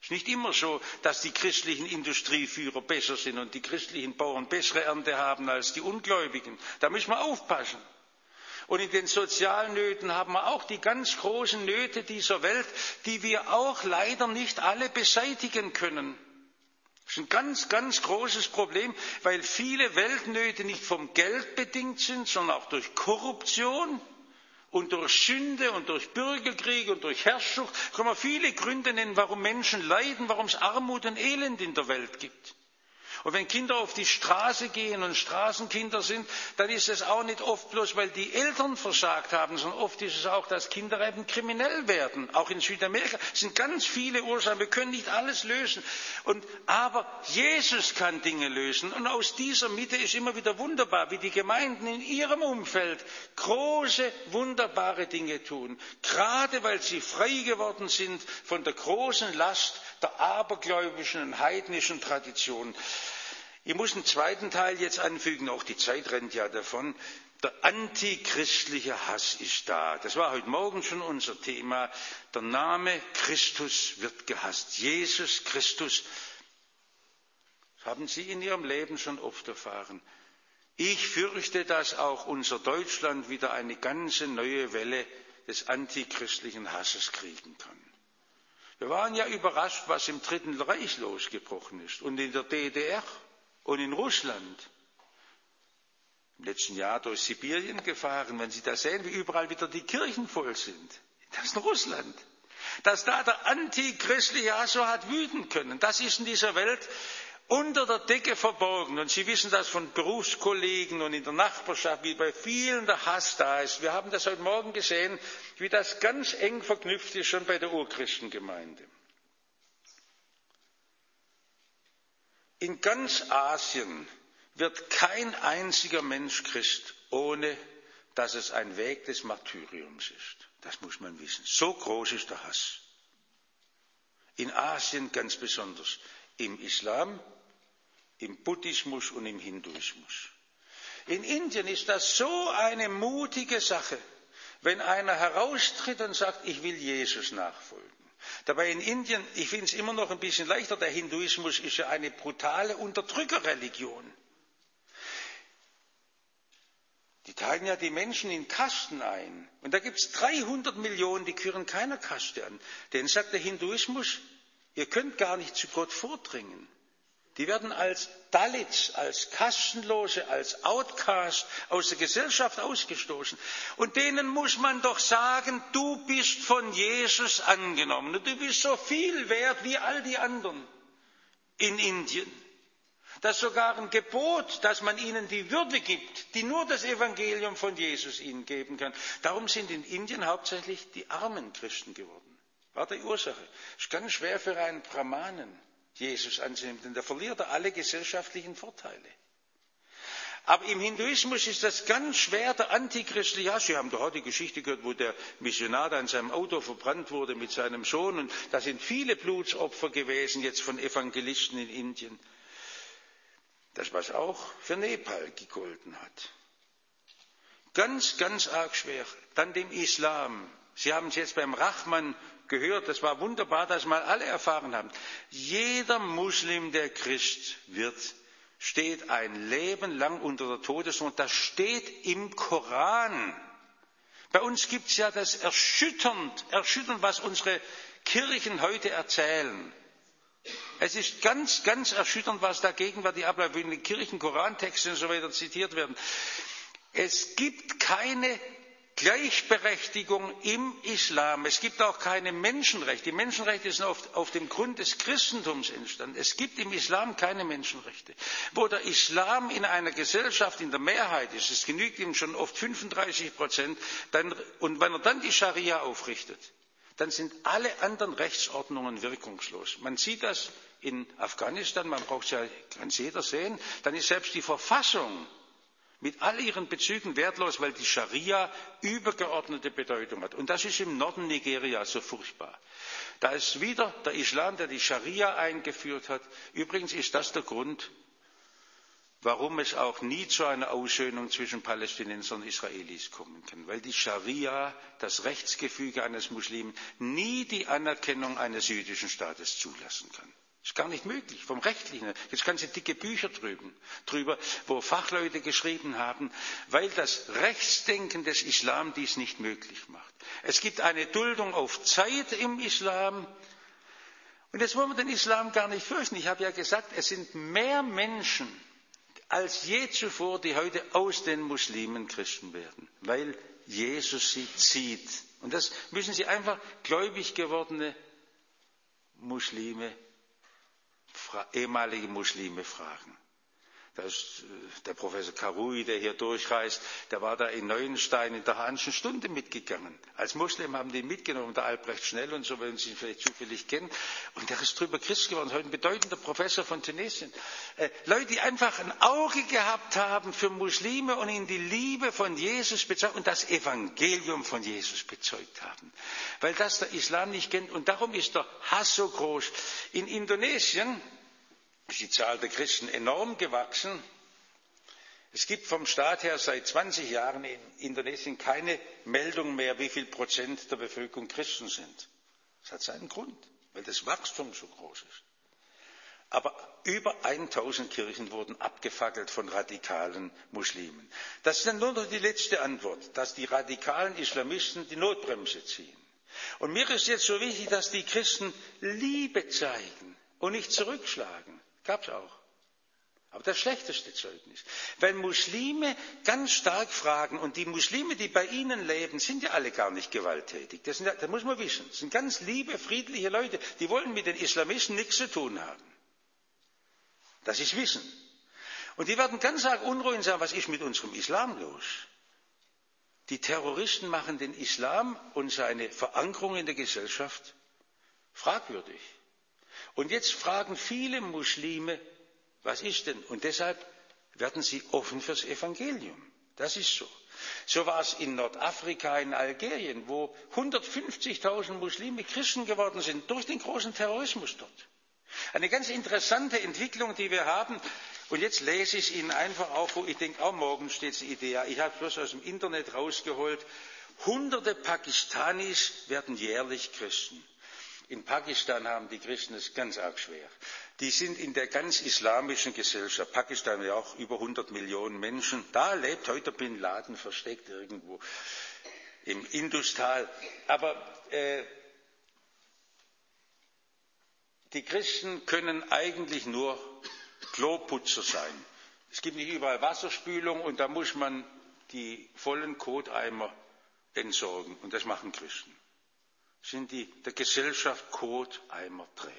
Es ist nicht immer so, dass die christlichen Industrieführer besser sind und die christlichen Bauern bessere Ernte haben als die Ungläubigen. Da müssen wir aufpassen. Und in den sozialen Nöten haben wir auch die ganz großen Nöte dieser Welt, die wir auch leider nicht alle beseitigen können. Das ist ein ganz, ganz großes Problem, weil viele Weltnöte nicht vom Geld bedingt sind, sondern auch durch Korruption und durch Sünde und durch Bürgerkrieg und durch Herrschaft. Da kann man viele Gründe nennen, warum Menschen leiden, warum es Armut und Elend in der Welt gibt. Und wenn Kinder auf die Straße gehen und Straßenkinder sind, dann ist es auch nicht oft bloß, weil die Eltern versagt haben, sondern oft ist es auch, dass Kinder eben kriminell werden. Auch in Südamerika sind ganz viele Ursachen. Wir können nicht alles lösen. Und, aber Jesus kann Dinge lösen. Und aus dieser Mitte ist immer wieder wunderbar, wie die Gemeinden in ihrem Umfeld große, wunderbare Dinge tun. Gerade weil sie frei geworden sind von der großen Last der abergläubischen und heidnischen Tradition. Ich muss einen zweiten Teil jetzt anfügen, auch die Zeit rennt ja davon. Der antichristliche Hass ist da. Das war heute Morgen schon unser Thema. Der Name Christus wird gehasst. Jesus Christus. Das haben Sie in Ihrem Leben schon oft erfahren. Ich fürchte, dass auch unser Deutschland wieder eine ganze neue Welle des antichristlichen Hasses kriegen kann. Wir waren ja überrascht, was im Dritten Reich losgebrochen ist und in der D D R und in Russland. Im letzten Jahr durch Sibirien gefahren, wenn Sie da sehen, wie überall wieder die Kirchen voll sind. Das ist Russland. Dass da der antichristliche Hass so hat wüten können, das ist in dieser Welt unter der Decke verborgen. Und Sie wissen das von Berufskollegen und in der Nachbarschaft, wie bei vielen der Hass da ist. Wir haben das heute Morgen gesehen, wie das ganz eng verknüpft ist, schon bei der Urchristengemeinde. In ganz Asien wird kein einziger Mensch Christ, ohne dass es ein Weg des Martyriums ist. Das muss man wissen. So groß ist der Hass. In Asien ganz besonders. Im Islam, im Buddhismus und im Hinduismus. In Indien ist das so eine mutige Sache, wenn einer heraustritt und sagt, ich will Jesus nachfolgen. Dabei in Indien, ich finde es immer noch ein bisschen leichter, der Hinduismus ist ja eine brutale Unterdrückerreligion. Die teilen ja die Menschen in Kasten ein. Und da gibt es dreihundert Millionen, die gehören keiner Kaste an. Denen sagt der Hinduismus, ihr könnt gar nicht zu Gott vordringen. Die werden als Dalits, als Kastenlose, als Outcast aus der Gesellschaft ausgestoßen. Und denen muss man doch sagen, du bist von Jesus angenommen. Und du bist so viel wert wie all die anderen in Indien. Das ist sogar ein Gebot, dass man ihnen die Würde gibt, die nur das Evangelium von Jesus ihnen geben kann. Darum sind in Indien hauptsächlich die armen Christen geworden. War die Ursache. Es ist ganz schwer für einen Brahmanen, Jesus anzunehmen, denn da verliert er alle gesellschaftlichen Vorteile. Aber im Hinduismus ist das ganz schwer, der antichristliche Hass. Sie haben doch heute die Geschichte gehört, wo der Missionar da in seinem Auto verbrannt wurde mit seinem Sohn. Und da sind viele Blutsopfer gewesen jetzt von Evangelisten in Indien. Das, was auch für Nepal gegolten hat. Ganz, ganz arg schwer. Dann dem Islam. Sie haben es jetzt beim Rahman gehört, das war wunderbar, dass mal alle erfahren haben. Jeder Muslim, der Christ wird, steht ein Leben lang unter der Todesnot. Das steht im Koran. Bei uns gibt es ja das erschütternd, erschütternd, was unsere Kirchen heute erzählen. Es ist ganz, ganz erschütternd, was da gegenwärtig abläuft, wenn die Kirchen, Korantexte und so weiter zitiert werden. Es gibt keine Gleichberechtigung im Islam. Es gibt auch keine Menschenrechte. Die Menschenrechte sind oft auf dem Grund des Christentums entstanden. Es gibt im Islam keine Menschenrechte. Wo der Islam in einer Gesellschaft in der Mehrheit ist, es genügt ihm schon oft fünfunddreißig Prozent, dann, und wenn er dann die Scharia aufrichtet, dann sind alle anderen Rechtsordnungen wirkungslos. Man sieht das in Afghanistan, man braucht es ja, kann es jeder sehen, dann ist selbst die Verfassung mit all ihren Bezügen wertlos, weil die Scharia übergeordnete Bedeutung hat. Und das ist im Norden Nigerias so furchtbar. Da ist wieder der Islam, der die Scharia eingeführt hat. Übrigens ist das der Grund, warum es auch nie zu einer Aussöhnung zwischen Palästinensern und Israelis kommen kann. Weil die Scharia, das Rechtsgefüge eines Muslimen, nie die Anerkennung eines jüdischen Staates zulassen kann. Das ist gar nicht möglich, vom Rechtlichen her. Jetzt ganze dicke Bücher drüben, drüber, wo Fachleute geschrieben haben, weil das Rechtsdenken des Islam dies nicht möglich macht. Es gibt eine Duldung auf Zeit im Islam. Und jetzt wollen wir den Islam gar nicht fürchten. Ich habe ja gesagt, es sind mehr Menschen als je zuvor, die heute aus den Muslimen Christen werden, weil Jesus sie zieht. Und das müssen Sie einfach gläubig gewordene Muslime ehemalige Muslime fragen. Das ist der Professor Karoui, der hier durchreist, der war da in Neuenstein in der Hahnschen Stunde mitgegangen. Als Muslim haben die ihn mitgenommen, der Albrecht Schnell und so, wenn Sie ihn vielleicht zufällig kennen. Und der ist drüber Christ geworden, heute ein bedeutender Professor von Tunesien. Äh, Leute, die einfach ein Auge gehabt haben für Muslime und ihnen die Liebe von Jesus bezeugt und das Evangelium von Jesus bezeugt haben. Weil das der Islam nicht kennt und darum ist der Hass so groß. In Indonesien ist die Zahl der Christen enorm gewachsen. Es gibt vom Staat her seit zwanzig Jahren in Indonesien keine Meldung mehr, wie viel Prozent der Bevölkerung Christen sind. Das hat seinen Grund, weil das Wachstum so groß ist. Aber über tausend Kirchen wurden abgefackelt von radikalen Muslimen. Das ist dann nur noch die letzte Antwort, dass die radikalen Islamisten die Notbremse ziehen. Und mir ist jetzt so wichtig, dass die Christen Liebe zeigen und nicht zurückschlagen. Gab's auch. Aber das schlechteste Zeugnis. Weil Muslime ganz stark fragen, und die Muslime, die bei ihnen leben, sind ja alle gar nicht gewalttätig. Das, sind, das muss man wissen. Das sind ganz liebe, friedliche Leute. Die wollen mit den Islamisten nichts zu tun haben. Das ist Wissen. Und die werden ganz arg unruhig und sagen, was ist mit unserem Islam los? Die Terroristen machen den Islam und seine Verankerung in der Gesellschaft fragwürdig. Und jetzt fragen viele Muslime, was ist denn? Und deshalb werden sie offen fürs Evangelium. Das ist so. So war es in Nordafrika, in Algerien, wo hundertfünfzigtausend Muslime Christen geworden sind durch den großen Terrorismus dort. Eine ganz interessante Entwicklung, die wir haben. Und jetzt lese ich es Ihnen einfach auf, wo ich denke, auch morgen steht die Idee. Ich habe es bloß aus dem Internet rausgeholt. Hunderte Pakistanis werden jährlich Christen. In Pakistan haben die Christen es ganz arg schwer. Die sind in der ganz islamischen Gesellschaft. Pakistan hat ja auch über hundert Millionen Menschen. Da lebt heute Bin Laden versteckt irgendwo im Industal. Aber äh, die Christen können eigentlich nur Kloputzer sein. Es gibt nicht überall Wasserspülung und da muss man die vollen Koteimer entsorgen. Und das machen Christen. Sind die der Gesellschaft Koteimerträger.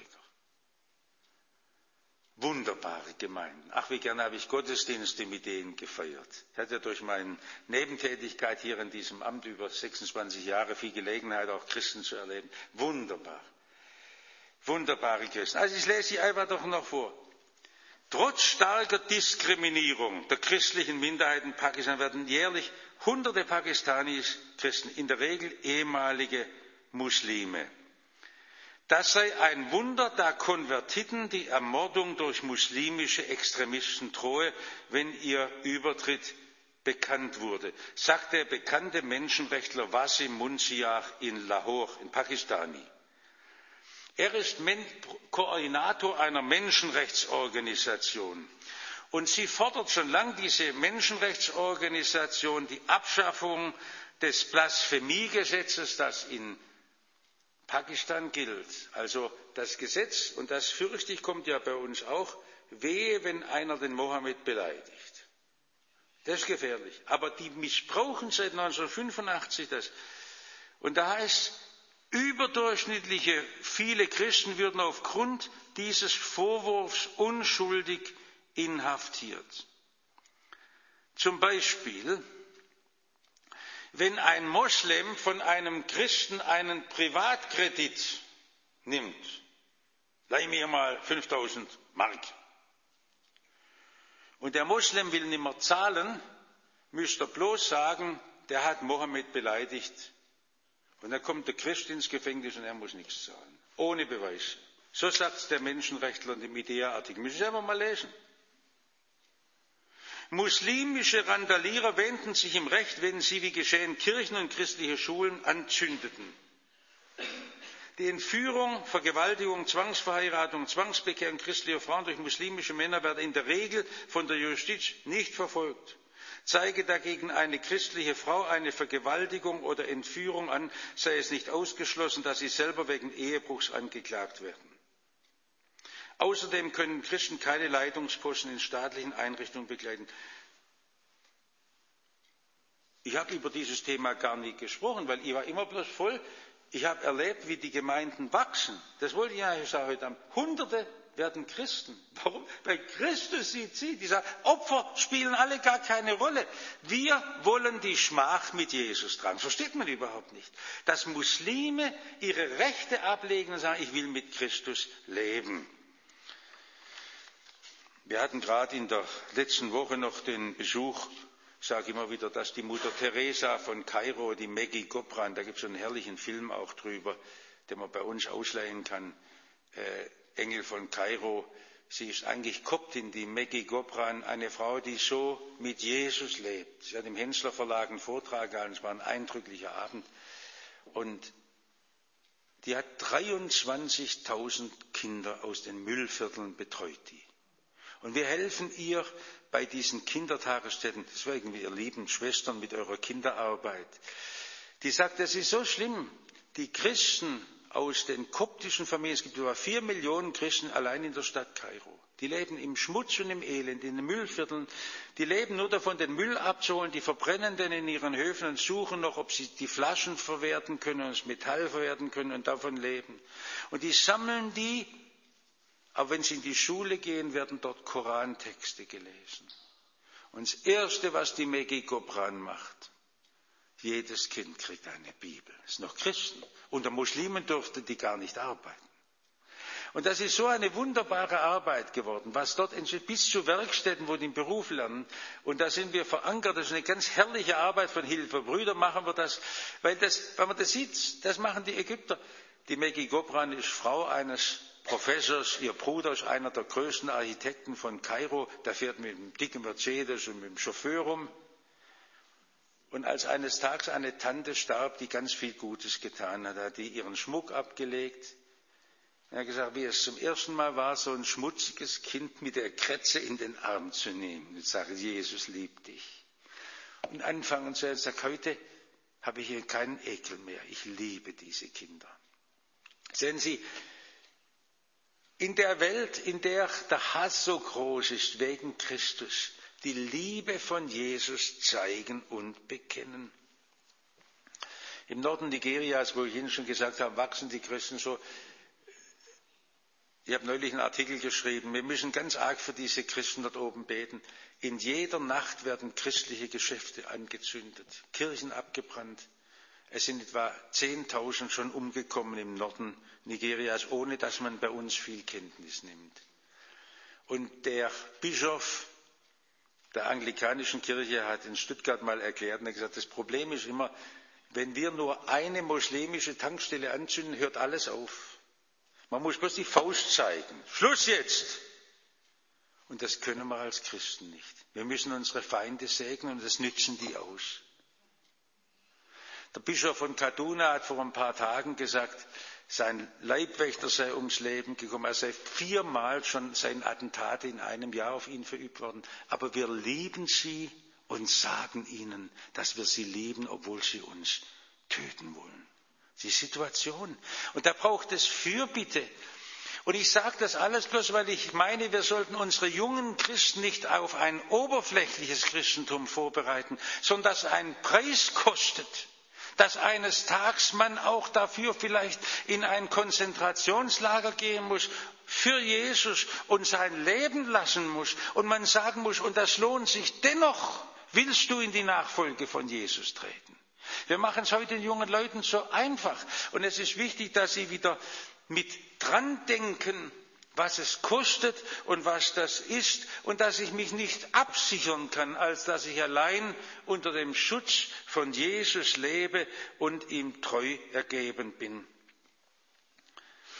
Wunderbare Gemeinden. Ach, wie gerne habe ich Gottesdienste mit denen gefeiert. Ich hatte durch meine Nebentätigkeit hier in diesem Amt über sechsundzwanzig Jahre viel Gelegenheit, auch Christen zu erleben. Wunderbar. Wunderbare Christen. Also ich lese sie einfach doch noch vor. Trotz starker Diskriminierung der christlichen Minderheiten in Pakistan werden jährlich hunderte Pakistanis Christen, in der Regel ehemalige Muslime. Das sei ein Wunder, da Konvertiten die Ermordung durch muslimische Extremisten drohe, wenn ihr Übertritt bekannt wurde, sagt der bekannte Menschenrechtler Wasim Munziar in Lahore, in Pakistani. Er ist Koordinator einer Menschenrechtsorganisation. Und sie fordert schon lange, diese Menschenrechtsorganisation, die Abschaffung des Blasphemiegesetzes, das in Pakistan gilt. Also das Gesetz, und das fürchte ich, kommt ja bei uns auch, wehe, wenn einer den Mohammed beleidigt. Das ist gefährlich. Aber die missbrauchen seit neunzehnhundertfünfundachtzig das. Und da heißt, überdurchschnittliche viele Christen würden aufgrund dieses Vorwurfs unschuldig inhaftiert. Zum Beispiel, wenn ein Moslem von einem Christen einen Privatkredit nimmt, leih mir mal fünftausend Mark. Und der Moslem will nicht mehr zahlen, müsste er bloß sagen, der hat Mohammed beleidigt. Und dann kommt der Christ ins Gefängnis und er muss nichts zahlen. Ohne Beweise. So sagt es der Menschenrechtler in dem Idea-Artikel. Müssen Sie einfach mal lesen. Muslimische Randalierer wähnten sich im Recht, wenn sie, wie geschehen, Kirchen und christliche Schulen anzündeten. Die Entführung, Vergewaltigung, Zwangsverheiratung, Zwangsbekehrung christlicher Frauen durch muslimische Männer werden in der Regel von der Justiz nicht verfolgt. Zeige dagegen eine christliche Frau eine Vergewaltigung oder Entführung an, sei es nicht ausgeschlossen, dass sie selber wegen Ehebruchs angeklagt werden. Außerdem können Christen keine Leitungsposten in staatlichen Einrichtungen bekleiden. Ich habe über dieses Thema gar nicht gesprochen, weil ich war immer bloß voll. Ich habe erlebt, wie die Gemeinden wachsen. Das wollte ich ja sagen heute Abend. Hunderte werden Christen. Warum? Weil Christus sie zieht. Diese Opfer spielen alle gar keine Rolle. Wir wollen die Schmach mit Jesus tragen. Versteht man überhaupt nicht. Dass Muslime ihre Rechte ablegen und sagen, ich will mit Christus leben. Wir hatten gerade in der letzten Woche noch den Besuch, ich sage immer wieder, dass die Mutter Teresa von Kairo, die Maggie Gopran, da gibt es einen herrlichen Film auch drüber, den man bei uns ausleihen kann, äh, Engel von Kairo. Sie ist eigentlich Koptin, die Maggie Gopran, eine Frau, die so mit Jesus lebt. Sie hat im Hensler Verlag einen Vortrag gehalten, es war ein eindrücklicher Abend. Und die hat dreiundzwanzigtausend Kinder aus den Müllvierteln betreut die. Und wir helfen ihr bei diesen Kindertagesstätten, deswegen wir lieben Schwestern mit eurer Kinderarbeit. Die sagt, das ist so schlimm, die Christen aus den koptischen Familien, es gibt über vier Millionen Christen allein in der Stadt Kairo, die leben im Schmutz und im Elend, in den Müllvierteln, die leben nur davon, den Müll abzuholen, die verbrennen den in ihren Höfen und suchen noch, ob sie die Flaschen verwerten können und das Metall verwerten können und davon leben. Und die sammeln die. Aber wenn sie in die Schule gehen, werden dort Korantexte gelesen. Und das Erste, was die Maggie Gopran macht, jedes Kind kriegt eine Bibel. Das sind noch Christen. Unter Muslimen durften die gar nicht arbeiten. Und das ist so eine wunderbare Arbeit geworden, was dort entsteht, bis zu Werkstätten, wo die den Beruf lernen. Und da sind wir verankert. Das ist eine ganz herrliche Arbeit von Hilfe Brüder, machen wir das. Weil das, wenn man das sieht, das machen die Ägypter. Die Maggie Gopran ist Frau eines Professors, ihr Bruder ist einer der größten Architekten von Kairo, der fährt mit einem dicken Mercedes und mit dem Chauffeur rum. Und als eines Tages eine Tante starb, die ganz viel Gutes getan hat, hat die ihren Schmuck abgelegt. Er hat gesagt, wie es zum ersten Mal war, so ein schmutziges Kind mit der Kretze in den Arm zu nehmen. Und sage, Jesus liebt dich. Und anfangen zu sagen, heute habe ich hier keinen Ekel mehr. Ich liebe diese Kinder. Sehen Sie, in der Welt, in der der Hass so groß ist wegen Christus, die Liebe von Jesus zeigen und bekennen. Im Norden Nigerias, wo ich Ihnen schon gesagt habe, wachsen die Christen so. Ich habe neulich einen Artikel geschrieben, wir müssen ganz arg für diese Christen dort oben beten. In jeder Nacht werden christliche Geschäfte angezündet, Kirchen abgebrannt. Es sind etwa zehntausend schon umgekommen im Norden Nigerias, ohne dass man bei uns viel Kenntnis nimmt. Und der Bischof der anglikanischen Kirche hat in Stuttgart mal erklärt und hat gesagt, das Problem ist immer, wenn wir nur eine muslimische Tankstelle anzünden, hört alles auf. Man muss bloß die Faust zeigen. Schluss jetzt! Und das können wir als Christen nicht. Wir müssen unsere Feinde segnen und das nützen die aus. Der Bischof von Kaduna hat vor ein paar Tagen gesagt, sein Leibwächter sei ums Leben gekommen. Er sei viermal schon sein Attentate in einem Jahr auf ihn verübt worden. Aber wir lieben sie und sagen ihnen, dass wir sie lieben, obwohl sie uns töten wollen. Die Situation. Und da braucht es Fürbitte. Und ich sage das alles bloß, weil ich meine, wir sollten unsere jungen Christen nicht auf ein oberflächliches Christentum vorbereiten, sondern das einen Preis kostet. Dass eines Tages man auch dafür vielleicht in ein Konzentrationslager gehen muss, für Jesus und sein Leben lassen muss. Und man sagen muss, und das lohnt sich, dennoch willst du in die Nachfolge von Jesus treten. Wir machen es heute den jungen Leuten so einfach. Und es ist wichtig, dass sie wieder mit dran denken, was es kostet und was das ist und dass ich mich nicht absichern kann, als dass ich allein unter dem Schutz von Jesus lebe und ihm treu ergeben bin.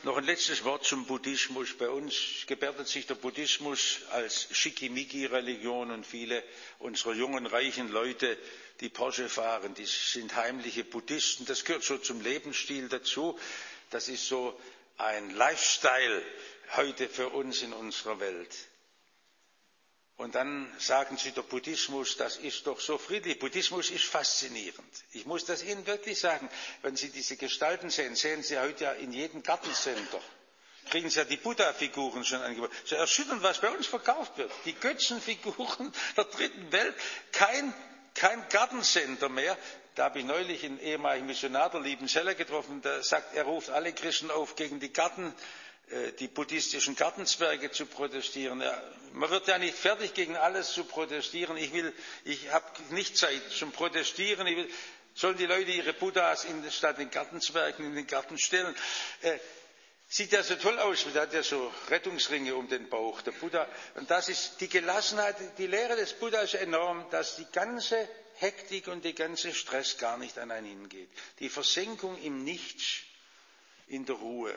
Noch ein letztes Wort zum Buddhismus. Bei uns gebärdet sich der Buddhismus als Schickimicki-Religion und viele unserer jungen, reichen Leute, die Porsche fahren, die sind heimliche Buddhisten. Das gehört so zum Lebensstil dazu. Das ist so ein Lifestyle heute für uns in unserer Welt. Und dann sagen sie, der Buddhismus, das ist doch so friedlich. Buddhismus ist faszinierend. Ich muss das Ihnen wirklich sagen. Wenn Sie diese Gestalten sehen, sehen Sie heute ja in jedem Gartencenter. Kriegen Sie ja die Buddha-Figuren schon angeboten. So erschütternd, was bei uns verkauft wird. Die Götzenfiguren der dritten Welt. Kein, kein Gartencenter mehr. Da habe ich neulich einen ehemaligen Missionar der Liebenzeller getroffen. Der sagt, er ruft alle Christen auf, gegen die Garten die buddhistischen Gartenzwerge zu protestieren. Ja, man wird ja nicht fertig, gegen alles zu protestieren. Ich will, ich habe nicht Zeit zum Protestieren. Ich will, sollen die Leute ihre Buddhas in, statt den Gartenzwergen in den Garten stellen? Äh, sieht ja so toll aus, der hat ja so Rettungsringe um den Bauch, der Buddha. Und das ist die Gelassenheit, die Lehre des Buddha ist enorm, dass die ganze Hektik und der ganze Stress gar nicht an einen hingeht. Die Versenkung im Nichts, in der Ruhe.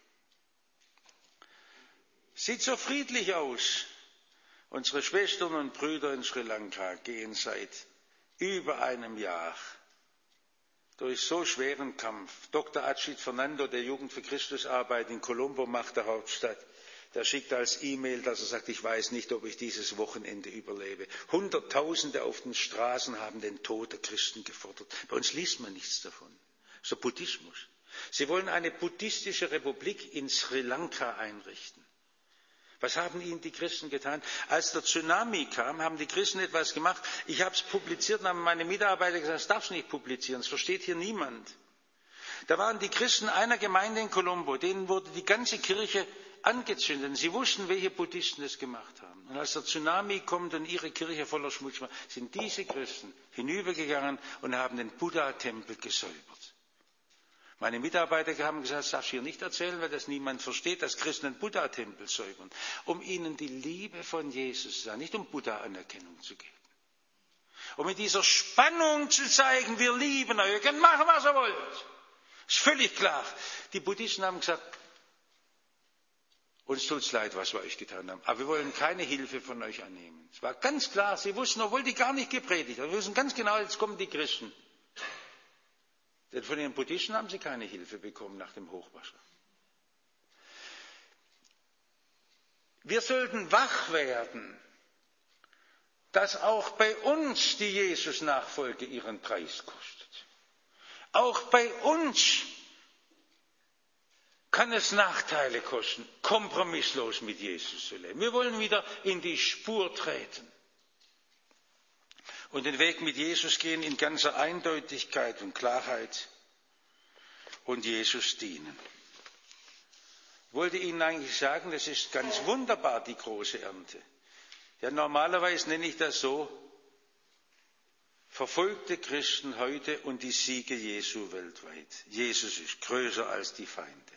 Sieht so friedlich aus. Unsere Schwestern und Brüder in Sri Lanka gehen seit über einem Jahr durch so schweren Kampf. Doktor Ajit Fernando, der Jugend für Christusarbeit in Colombo macht, der Hauptstadt, der schickt als E-Mail, dass er sagt, ich weiß nicht, ob ich dieses Wochenende überlebe. Hunderttausende auf den Straßen haben den Tod der Christen gefordert. Bei uns liest man nichts davon. So Buddhismus. Sie wollen eine buddhistische Republik in Sri Lanka einrichten. Was haben ihnen die Christen getan? Als der Tsunami kam, haben die Christen etwas gemacht. Ich habe es publiziert und haben meine Mitarbeiter gesagt, das darfst du nicht publizieren, das versteht hier niemand. Da waren die Christen einer Gemeinde in Colombo, denen wurde die ganze Kirche angezündet. Sie wussten, welche Buddhisten das gemacht haben. Und als der Tsunami kommt und ihre Kirche voller Schmutz war, sind diese Christen hinübergegangen und haben den Buddha-Tempel gesäubert. Meine Mitarbeiter haben gesagt, das darfst du hier nicht erzählen, weil das niemand versteht, dass Christen einen Buddha-Tempel säubern, um ihnen die Liebe von Jesus zu sagen, nicht um Buddha-Anerkennung zu geben. Um mit dieser Spannung zu zeigen, wir lieben euch, ihr könnt machen, was ihr wollt. Ist völlig klar. Die Buddhisten haben gesagt, uns tut's leid, was wir euch getan haben, aber wir wollen keine Hilfe von euch annehmen. Es war ganz klar, sie wussten, obwohl die gar nicht gepredigt haben, wir wussten ganz genau, jetzt kommen die Christen. Denn von den Buddhisten haben sie keine Hilfe bekommen nach dem Hochwasser. Wir sollten wach werden, dass auch bei uns die Jesus-Nachfolge ihren Preis kostet. Auch bei uns kann es Nachteile kosten, kompromisslos mit Jesus zu leben. Wir wollen wieder in die Spur treten und den Weg mit Jesus gehen in ganzer Eindeutigkeit und Klarheit und Jesus dienen. Ich wollte Ihnen eigentlich sagen, das ist ganz wunderbar, die große Ernte. Ja, normalerweise nenne ich das so, verfolgte Christen heute und die Siege Jesu weltweit. Jesus ist größer als die Feinde.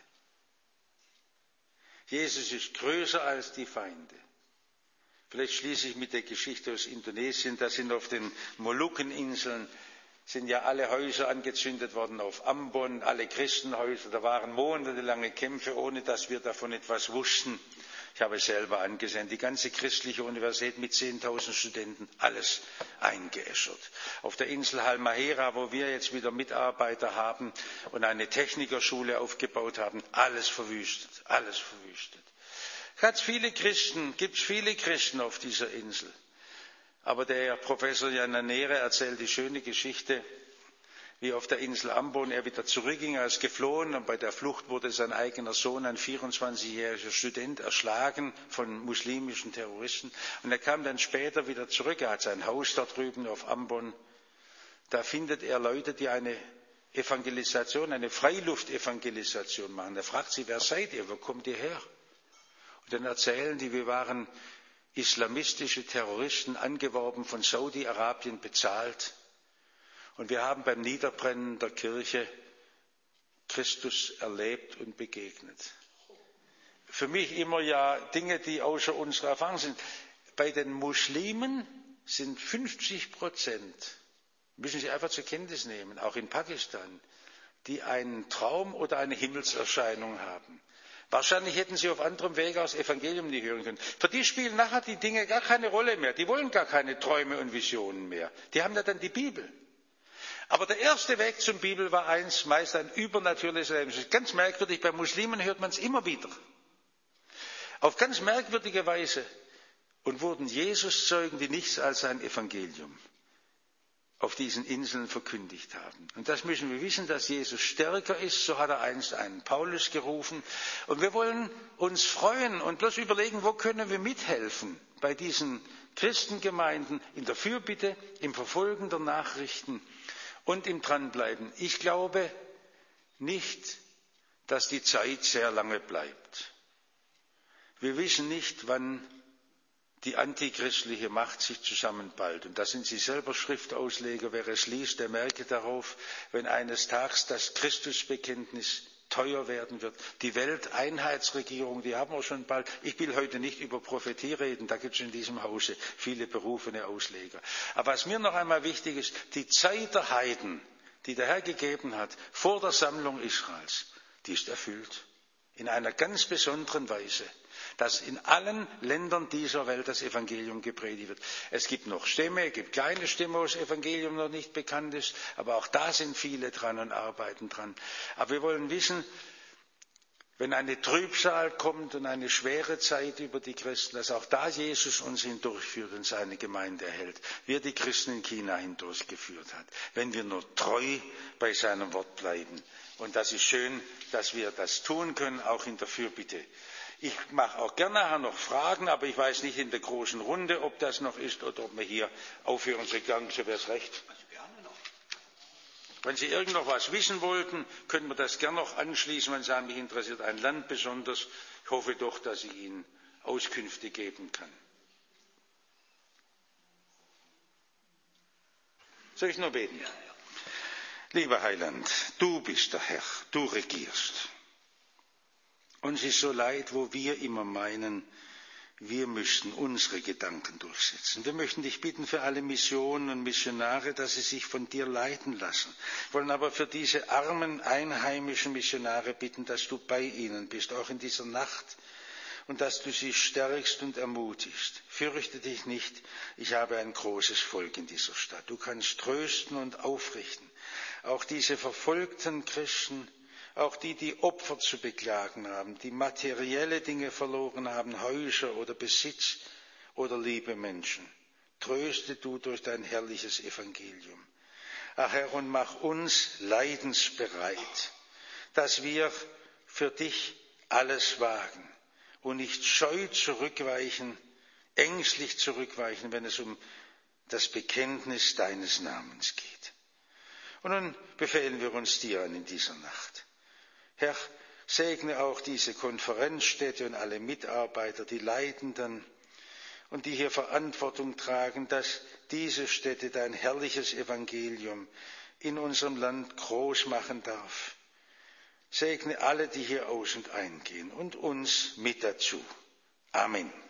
Jesus ist größer als die Feinde. Vielleicht schließe ich mit der Geschichte aus Indonesien. Da sind auf den Molukkeninseln sind ja alle Häuser angezündet worden auf Ambon, alle Christenhäuser. Da waren monatelange Kämpfe, ohne dass wir davon etwas wussten. Ich habe es selber angesehen. Die ganze christliche Universität mit zehntausend Studenten, alles eingeäschert. Auf der Insel Halmahera, wo wir jetzt wieder Mitarbeiter haben und eine Technikerschule aufgebaut haben, alles verwüstet, alles verwüstet. Es hat viele Christen, gibt viele Christen auf dieser Insel. Aber der Professor Jananere erzählt die schöne Geschichte, wie auf der Insel Ambon er wieder zurückging, er ist geflohen und bei der Flucht wurde sein eigener Sohn, ein vierundzwanzigjähriger Student, erschlagen von muslimischen Terroristen. Und er kam dann später wieder zurück, er hat sein Haus da drüben auf Ambon. Da findet er Leute, die eine Evangelisation, eine Freiluftevangelisation machen. Er fragt sie, wer seid ihr, wo kommt ihr her? Und dann erzählen die, wir waren islamistische Terroristen, angeworben von Saudi-Arabien, bezahlt. Und wir haben beim Niederbrennen der Kirche Christus erlebt und begegnet. Für mich immer ja Dinge, die außer unserer Erfahrung sind. Bei den Muslimen sind fünfzig Prozent, müssen Sie einfach zur Kenntnis nehmen, auch in Pakistan, die einen Traum oder eine Himmelserscheinung haben. Wahrscheinlich hätten sie auf anderem Wege aus Evangelium nicht hören können. Für die spielen nachher die Dinge gar keine Rolle mehr. Die wollen gar keine Träume und Visionen mehr. Die haben ja dann die Bibel. Aber der erste Weg zum Bibel war eins, meist ein übernatürliches Leben. Das ist ganz merkwürdig, bei Muslimen hört man es immer wieder. Auf ganz merkwürdige Weise. Und wurden Jesuszeugen, die nichts als sein Evangelium auf diesen Inseln verkündigt haben. Und das müssen wir wissen, dass Jesus stärker ist. So hat er einst einen Paulus gerufen. Und wir wollen uns freuen und bloß überlegen, wo können wir mithelfen bei diesen Christengemeinden in der Fürbitte, im Verfolgen der Nachrichten und im Dranbleiben. Ich glaube nicht, dass die Zeit sehr lange bleibt. Wir wissen nicht, wann die antichristliche Macht sich zusammenballt. Und da sind Sie selber Schriftausleger. Wer es liest, der merke darauf, wenn eines Tages das Christusbekenntnis teuer werden wird. Die Welteinheitsregierung, die haben wir schon bald. Ich will heute nicht über Prophetie reden, da gibt es in diesem Hause viele berufene Ausleger. Aber was mir noch einmal wichtig ist, die Zeit der Heiden, die der Herr gegeben hat, vor der Sammlung Israels, die ist erfüllt. In einer ganz besonderen Weise, dass in allen Ländern dieser Welt das Evangelium gepredigt wird. Es gibt noch Stämme, es gibt kleine Stämme, wo das Evangelium noch nicht bekannt ist, aber auch da sind viele dran und arbeiten dran. Aber wir wollen wissen, wenn eine Trübsal kommt und eine schwere Zeit über die Christen, dass auch da Jesus uns hindurchführt und seine Gemeinde erhält, wie er die Christen in China hindurchgeführt hat, wenn wir nur treu bei seinem Wort bleiben. Und das ist schön, dass wir das tun können, auch in der Fürbitte. Ich mache auch gerne nachher noch Fragen, aber ich weiß nicht in der großen Runde, ob das noch ist oder ob wir hier aufhören zu sagen, so wäre es recht. Wenn Sie irgend noch was wissen wollten, können wir das gerne noch anschließen, wenn Sie sagen, mich interessiert ein Land besonders. Ich hoffe doch, dass ich Ihnen Auskünfte geben kann. Soll ich nur beten? Lieber Heiland, du bist der Herr, du regierst. Uns ist so leid, wo wir immer meinen, wir müssten unsere Gedanken durchsetzen. Wir möchten dich bitten für alle Missionen und Missionare, dass sie sich von dir leiten lassen. Wir wollen aber für diese armen einheimischen Missionare bitten, dass du bei ihnen bist, auch in dieser Nacht, und dass du sie stärkst und ermutigst. Fürchte dich nicht, ich habe ein großes Volk in dieser Stadt. Du kannst trösten und aufrichten. Auch diese verfolgten Christen, auch die, die Opfer zu beklagen haben, die materielle Dinge verloren haben, Häuser oder Besitz oder liebe Menschen. Tröste du durch dein herrliches Evangelium. Ach Herr, und mach uns leidensbereit, dass wir für dich alles wagen und nicht scheu zurückweichen, ängstlich zurückweichen, wenn es um das Bekenntnis deines Namens geht. Und nun befehlen wir uns dir an in dieser Nacht. Herr, segne auch diese Konferenzstätte und alle Mitarbeiter, die Leitenden und die hier Verantwortung tragen, dass diese Stätte dein herrliches Evangelium in unserem Land groß machen darf. Segne alle, die hier aus und eingehen und uns mit dazu. Amen.